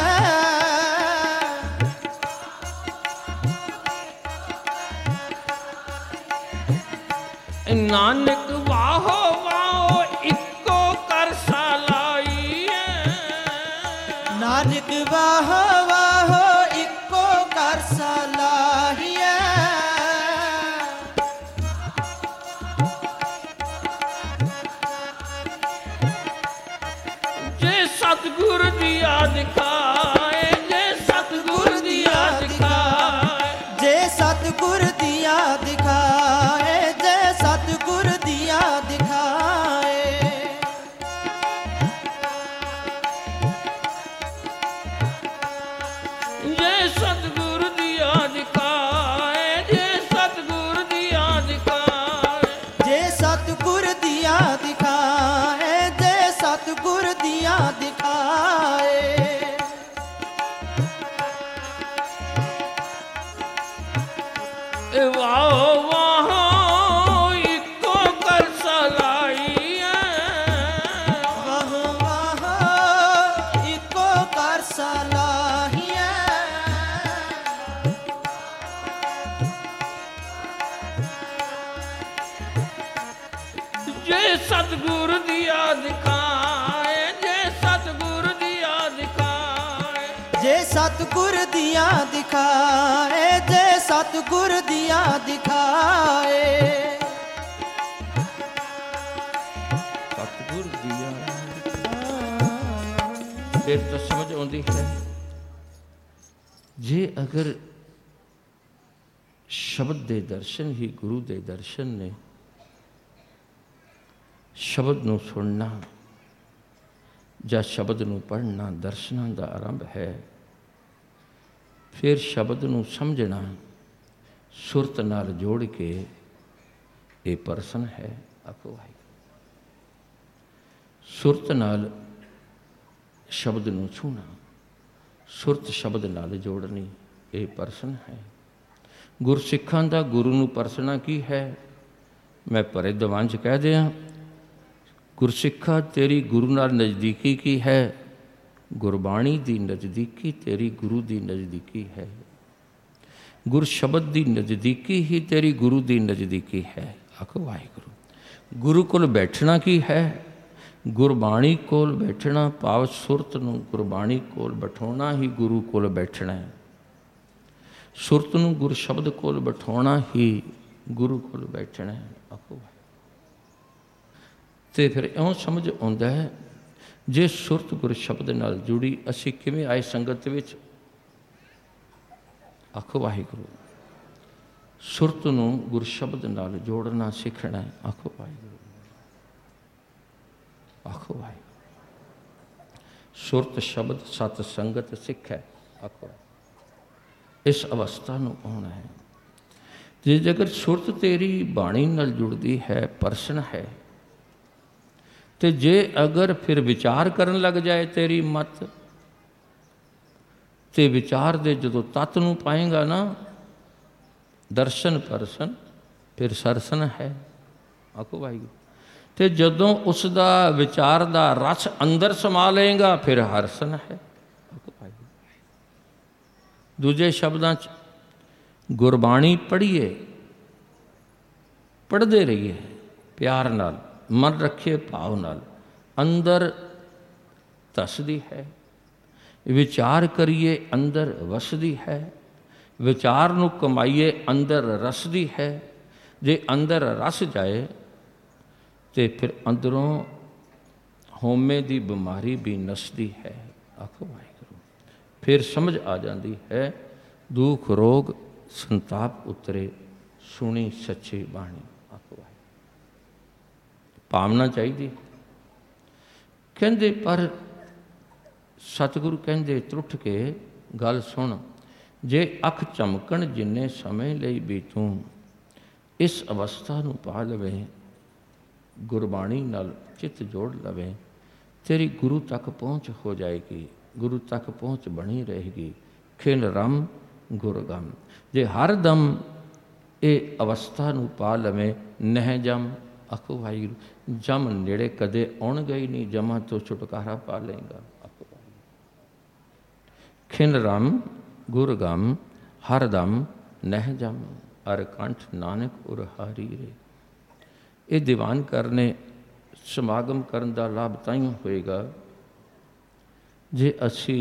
नानक वाहो वाहो इको कर सलाई है। नानक वाह वाह सतगुर दिया दिखाए, जे सतगुर दिया दिखाए, जे सतगुर दिया दिखाए, जे सतगुर दिया दिखाए। जे सतगुर दिया दिखाए, जे सतगुर दिया दिखाए, जे सतगुर दिया दिखाए, जे सतगुर दिया दिखाए। वाहो वाहो इको कर सलाइए, वाह वाह इको कर सलाहिए। जे सतगुर दिया दिखाए, जे सतगुर दिया दिखाए, जे सतगुर दिया दिखाए, जे सतगुर दिया दिखाए। सतगुर दिया फिर तो समझ आती है। जे अगर शब्द दे दर्शन ही गुरु दे दर्शन ने, शब्द नूं सुनना ਜਾਂ ਸ਼ਬਦ ਨੂੰ ਪੜ੍ਹਨਾ ਦਰਸ਼ਨਾਂ ਦਾ ਆਰੰਭ ਹੈ। ਫਿਰ ਸ਼ਬਦ ਨੂੰ ਸਮਝਣਾ ਸੁਰਤ ਨਾਲ ਜੋੜ ਕੇ ਇਹ ਪਰਸਨ ਹੈ। ਆਖੋ ਵਾਹਿਗੁਰੂ। ਸੁਰਤ ਨਾਲ ਸ਼ਬਦ ਨੂੰ ਛੂਹਣਾ, ਸੁਰਤ ਸ਼ਬਦ ਨਾਲ ਜੋੜਨੀ ਇਹ ਪਰਸਨ ਹੈ। ਗੁਰਸਿੱਖਾਂ ਦਾ ਗੁਰੂ ਨੂੰ ਪਰਸਣਾ ਕੀ ਹੈ? ਮੈਂ ਭਰੇ ਦੀਵਾਨ 'ਚ ਕਹਿ ਦਿਆਂ, ਗੁਰਸਿੱਖਾ ਤੇਰੀ ਗੁਰੂ ਨਾਲ ਨਜ਼ਦੀਕੀ ਕੀ ਹੈ? ਗੁਰਬਾਣੀ ਦੀ ਨਜ਼ਦੀਕੀ ਤੇਰੀ ਗੁਰੂ ਦੀ ਨਜ਼ਦੀਕੀ ਹੈ। ਗੁਰਸ਼ਬਦ ਦੀ ਨਜ਼ਦੀਕੀ ਹੀ ਤੇਰੀ ਗੁਰੂ ਦੀ ਨਜ਼ਦੀਕੀ ਹੈ। ਆਖੋ ਵਾਹਿਗੁਰੂ। ਗੁਰੂ ਕੋਲ ਬੈਠਣਾ ਕੀ ਹੈ? ਗੁਰਬਾਣੀ ਕੋਲ ਬੈਠਣਾ, ਭਾਵ ਸੁਰਤ ਨੂੰ ਗੁਰਬਾਣੀ ਕੋਲ ਬਿਠਾਉਣਾ ਹੀ ਗੁਰੂ ਕੋਲ ਬੈਠਣਾ ਹੈ। ਸੁਰਤ ਨੂੰ ਗੁਰਸ਼ਬਦ ਕੋਲ ਬਿਠਾਉਣਾ ਹੀ ਗੁਰੂ ਕੋਲ ਬੈਠਣਾ ਹੈ। ਆਖੋ ਤੇ ਫਿਰ ਇਉਂ ਸਮਝ ਆਉਂਦਾ ਹੈ, ਜੇ ਸੁਰਤ ਗੁਰਸ਼ਬਦ ਨਾਲ ਜੁੜੀ, ਅਸੀਂ ਕਿਵੇਂ ਆਏ ਸੰਗਤ ਵਿੱਚ? ਆਖੋ ਵਾਹਿਗੁਰੂ। ਸੁਰਤ ਨੂੰ ਗੁਰਸ਼ਬਦ ਨਾਲ ਜੋੜਨਾ ਸਿੱਖਣਾ ਹੈ। ਆਖੋ ਵਾਹਿਗੁਰੂ। ਆਖੋ ਵਾਹਿਗੁਰੂ। ਸੁਰਤ ਸ਼ਬਦ ਸਤ ਸੰਗਤ ਸਿੱਖ ਹੈ। ਆਖੋ ਇਸ ਅਵਸਥਾ ਨੂੰ ਆਉਣਾ ਹੈ। ਜੇ ਜੇਕਰ ਸੁਰਤ ਤੇਰੀ ਬਾਣੀ ਨਾਲ ਜੁੜਦੀ ਹੈ, ਪਰਸਨ ਹੈ, ਤੇ ਜੇ ਅਗਰ ਫਿਰ ਵਿਚਾਰ ਕਰਨ ਲੱਗ ਜਾਏ ਤੇਰੀ ਮਤ, ਤੇ ਵਿਚਾਰ ਦੇ ਜਦੋਂ ਤੱਤ ਨੂੰ ਪਾਏਗਾ ਨਾ, ਦਰਸ਼ਨ ਪਰਸਨ, ਫਿਰ ਸਰਸਨ ਹੈ। ਆਖੋ ਵਾਹਿਗੁਰੂ। ਤੇ ਜਦੋਂ ਉਸ ਦਾ ਵਿਚਾਰ ਦਾ ਰਸ ਅੰਦਰ ਸਮਾ ਲਏਗਾ, ਫਿਰ ਹਰਸਨ ਹੈ। ਆਖੋ ਵਾਹਿਗੁਰੂ। ਦੂਜੇ ਸ਼ਬਦਾਂ 'ਚ ਗੁਰਬਾਣੀ ਪੜ੍ਹੀਏ, ਪੜ੍ਹਦੇ ਰਹੀਏ ਪਿਆਰ ਨਾਲ, ਮਨ ਰੱਖੀਏ ਭਾਵ ਨਾਲ, ਅੰਦਰ ਧੱਸਦੀ ਹੈ। ਵਿਚਾਰ ਕਰੀਏ, ਅੰਦਰ ਵਸਦੀ ਹੈ। ਵਿਚਾਰ ਨੂੰ ਕਮਾਈਏ, ਅੰਦਰ ਰਸਦੀ ਹੈ। ਜੇ ਅੰਦਰ ਰਸ ਜਾਏ ਤੇ ਫਿਰ ਅੰਦਰੋਂ ਹਉਮੈ ਦੀ ਬਿਮਾਰੀ ਵੀ ਨਸਦੀ ਹੈ। ਆਖੋ ਵਾਹਿਗੁਰੂ। ਫਿਰ ਸਮਝ ਆ ਜਾਂਦੀ ਹੈ, ਦੁੱਖ ਰੋਗ ਸੰਤਾਪ ਉਤਰੇ, ਸੁਣੀ ਸੱਚੀ ਬਾਣੀ। ਆਖੋ ਵਾਹਿਗੁਰੂ। ਭਾਵਨਾ ਚਾਹੀਦੀ। ਕਹਿੰਦੇ ਪਰ ਸਤਿਗੁਰੂ ਕਹਿੰਦੇ ਤਰੁੱਠ ਕੇ ਗੱਲ ਸੁਣ, ਜੇ ਅੱਖ ਝਮਕਣ ਜਿੰਨੇ ਸਮੇਂ ਲਈ ਵੀ ਤੂੰ ਇਸ ਅਵਸਥਾ ਨੂੰ ਪਾ ਲਵੇ, ਗੁਰਬਾਣੀ ਨਾਲ ਚਿੱਤ ਜੋੜ ਲਵੇ, ਤੇਰੀ ਗੁਰੂ ਤੱਕ ਪਹੁੰਚ ਹੋ ਜਾਏਗੀ। ਗੁਰੂ ਤੱਕ ਪਹੁੰਚ ਬਣੀ ਰਹੇਗੀ। ਖਿਲ ਰਮ ਗੁਰਗਮ। ਜੇ ਹਰ ਦਮ ਇਹ ਅਵਸਥਾ ਨੂੰ ਪਾ ਲਵੇਂ, ਨਹਿ ਜਮ। ਆਖੋ ਵਾਹਿਗੁਰੂ। ਜਮ ਨੇੜੇ ਕਦੇ ਆਉਣਗੇ ਹੀ ਨਹੀਂ, ਜਮਾਂ ਤੋਂ ਛੁਟਕਾਰਾ ਪਾ ਲਏਗਾ। ਆਖੋ ਵਾਹਿਗੁਰੂ। ਖਿਲ ਰਮ ਗੁਰਗਮ ਹਰ ਦਮ ਨਹਿ ਜਮ, ਅਰ ਕੰਠ ਨਾਨਕ ਉਰ ਹਾਰੀ ਰੇ। ਇਹ ਦੀਵਾਨ ਕਰਨੇ, ਸਮਾਗਮ ਕਰਨ ਦਾ ਲਾਭ ਤਾਂ ਹੀ ਹੋਏਗਾ ਜੇ ਅਸੀਂ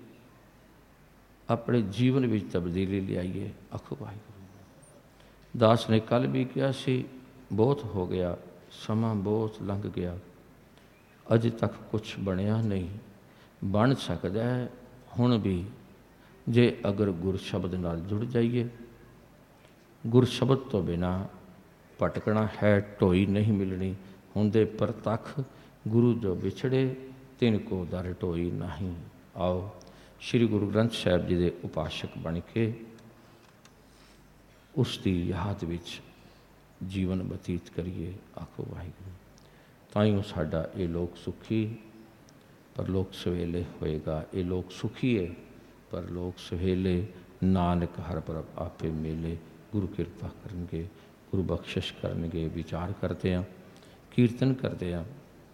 ਆਪਣੇ ਜੀਵਨ ਵਿੱਚ ਤਬਦੀਲੀ ਲਿਆਈਏ। ਆਖੋ ਵਾਹਿਗੁਰੂ। ਦਾਸ ਨੇ ਕੱਲ੍ਹ ਵੀ ਕਿਹਾ ਸੀ, ਬਹੁਤ ਹੋ ਗਿਆ, ਸਮਾਂ ਬਹੁਤ ਲੰਘ ਗਿਆ, ਅਜੇ ਤੱਕ ਕੁਛ ਬਣਿਆ ਨਹੀਂ। ਬਣ ਸਕਦਾ ਹੈ ਹੁਣ ਵੀ ਜੇ ਅਗਰ ਗੁਰ ਸ਼ਬਦ ਨਾਲ ਜੁੜ ਜਾਈਏ। ਗੁਰ ਸ਼ਬਦ ਤੋਂ ਬਿਨਾਂ ਭਟਕਣਾ ਹੈ, ਢੋਈ ਨਹੀਂ ਮਿਲਣੀ। ਹੁੰਦੇ ਪ੍ਰਤੱਖ ਗੁਰੂ ਜੋ ਵਿਛੜੇ ਤਿਨ ਕੋ ਦਰ ਢੋਈ ਨਹੀਂ। ਆਓ ਸ਼੍ਰੀ ਗੁਰੂ ਗ੍ਰੰਥ ਸਾਹਿਬ ਜੀ ਦੇ ਉਪਾਸ਼ਕ ਬਣ ਕੇ ਉਸ ਦੀ ਯਾਦ ਵਿੱਚ ਜੀਵਨ ਬਤੀਤ ਕਰੀਏ। ਆਖੋ ਵਾਹਿਗੁਰੂ। ਤਾਂ ਹੀ ਉਹ ਸਾਡਾ ਇਹ ਲੋਕ ਸੁਖੀ ਪਰਲੋਕ ਸਵੇਲੇ ਹੋਏਗਾ। ਇਹ ਲੋਕ ਸੁਖੀ ਹੈ ਪਰਲੋਕ ਸਵੇਲੇ। ਨਾਨਕ ਹਰ ਪ੍ਰਭ ਆਪੇ ਮੇਲੇ। ਗੁਰੂ ਕਿਰਪਾ ਕਰਨਗੇ, ਗੁਰੂ ਬਖਸ਼ਿਸ਼ ਕਰਨਗੇ। ਵਿਚਾਰ ਕਰਦੇ ਹਾਂ, ਕੀਰਤਨ ਕਰਦੇ ਹਾਂ,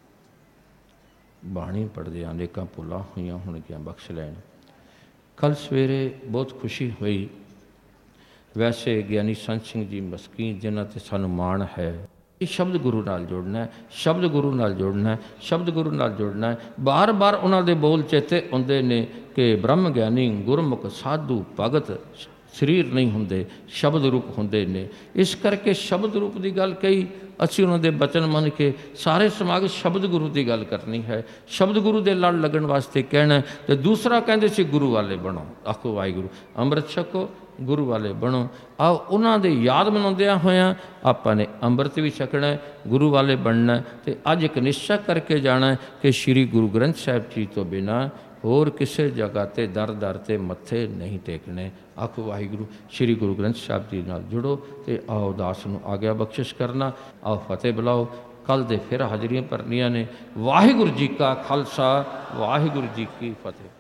ਬਾਣੀ ਪੜ੍ਹਦੇ ਹਾਂ, ਅਨੇਕਾਂ ਭੁੱਲਾਂ ਹੋਈਆਂ ਹੋਣਗੀਆਂ ਬਖਸ਼ ਲੈਣ। ਕੱਲ੍ਹ ਸਵੇਰੇ ਬਹੁਤ ਖੁਸ਼ੀ ਹੋਈ। ਵੈਸੇ ਗਿਆਨੀ ਸੰਤ ਸਿੰਘ ਜੀ ਮਸਕੀਨ ਜਿਨ੍ਹਾਂ 'ਤੇ ਸਾਨੂੰ ਮਾਣ ਹੈ। ਇਹ ਸ਼ਬਦ ਗੁਰੂ ਨਾਲ ਜੁੜਨਾ, ਸ਼ਬਦ ਗੁਰੂ ਨਾਲ ਜੁੜਨਾ, ਸ਼ਬਦ ਗੁਰੂ ਨਾਲ ਜੁੜਨਾ। ਬਾਰ ਬਾਰ ਉਹਨਾਂ ਦੇ ਬੋਲ ਚੇਤੇ ਆਉਂਦੇ ਨੇ ਕਿ ਬ੍ਰਹਮ ਗਿਆਨੀ ਗੁਰਮੁਖ ਸਾਧੂ ਭਗਤ ਸਰੀਰ ਨਹੀਂ ਹੁੰਦੇ, ਸ਼ਬਦ ਰੂਪ ਹੁੰਦੇ ਨੇ। ਇਸ ਕਰਕੇ ਸ਼ਬਦ ਰੂਪ ਦੀ ਗੱਲ ਕਹੀ। ਅਸੀਂ ਉਹਨਾਂ ਦੇ ਬਚਨ ਮੰਨ ਕੇ ਸਾਰੇ ਸਮਾਜ ਸ਼ਬਦ ਗੁਰੂ ਦੀ ਗੱਲ ਕਰਨੀ ਹੈ, ਸ਼ਬਦ ਗੁਰੂ ਦੇ ਲੜ ਲੱਗਣ ਵਾਸਤੇ ਕਹਿਣਾ। ਤੇ ਦੂਸਰਾ ਕਹਿੰਦੇ ਸੀ ਗੁਰੂ ਵਾਲੇ ਬਣੋ। ਆਖੋ ਵਾਹਿਗੁਰੂ। ਅੰਮ੍ਰਿਤ ਛਕੋ, ਗੁਰੂ ਵਾਲੇ ਬਣੋ। ਆਓ ਉਹਨਾਂ ਦੇ ਯਾਦ ਮਨਾਉਂਦਿਆਂ ਹੋਇਆਂ ਆਪਾਂ ਨੇ ਅੰਮ੍ਰਿਤ ਵੀ ਛਕਣਾ, ਗੁਰੂ ਵਾਲੇ ਬਣਨਾ। ਤੇ ਅੱਜ ਇੱਕ ਨਿਸ਼ਚਾ ਕਰਕੇ ਜਾਣਾ ਕਿ ਸ਼੍ਰੀ ਗੁਰੂ ਗ੍ਰੰਥ ਸਾਹਿਬ ਜੀ ਤੋਂ ਬਿਨਾਂ ਹੋਰ ਕਿਸੇ ਜਗ੍ਹਾ 'ਤੇ ਦਰ ਦਰ 'ਤੇ ਮੱਥੇ ਨਹੀਂ ਟੇਕਣੇ। ਆਖੋ ਵਾਹਿਗੁਰੂ। ਸ਼੍ਰੀ ਗੁਰੂ ਗ੍ਰੰਥ ਸਾਹਿਬ ਜੀ ਨਾਲ ਜੁੜੋ ਤੇ ਆਓ ਦਾਸ ਨੂੰ ਆਗਿਆ ਬਖਸ਼ਿਸ਼ ਕਰਨਾ। ਆਓ ਫਤਿਹ ਬੁਲਾਓ। ਕੱਲ੍ਹ ਦੇ ਫਿਰ ਹਾਜ਼ਰੀਆਂ ਭਰਨੀਆਂ ਨੇ। ਵਾਹਿਗੁਰੂ ਜੀ ਕਾ ਖਾਲਸਾ, ਵਾਹਿਗੁਰੂ ਜੀ ਕੀ ਫਤਿਹ।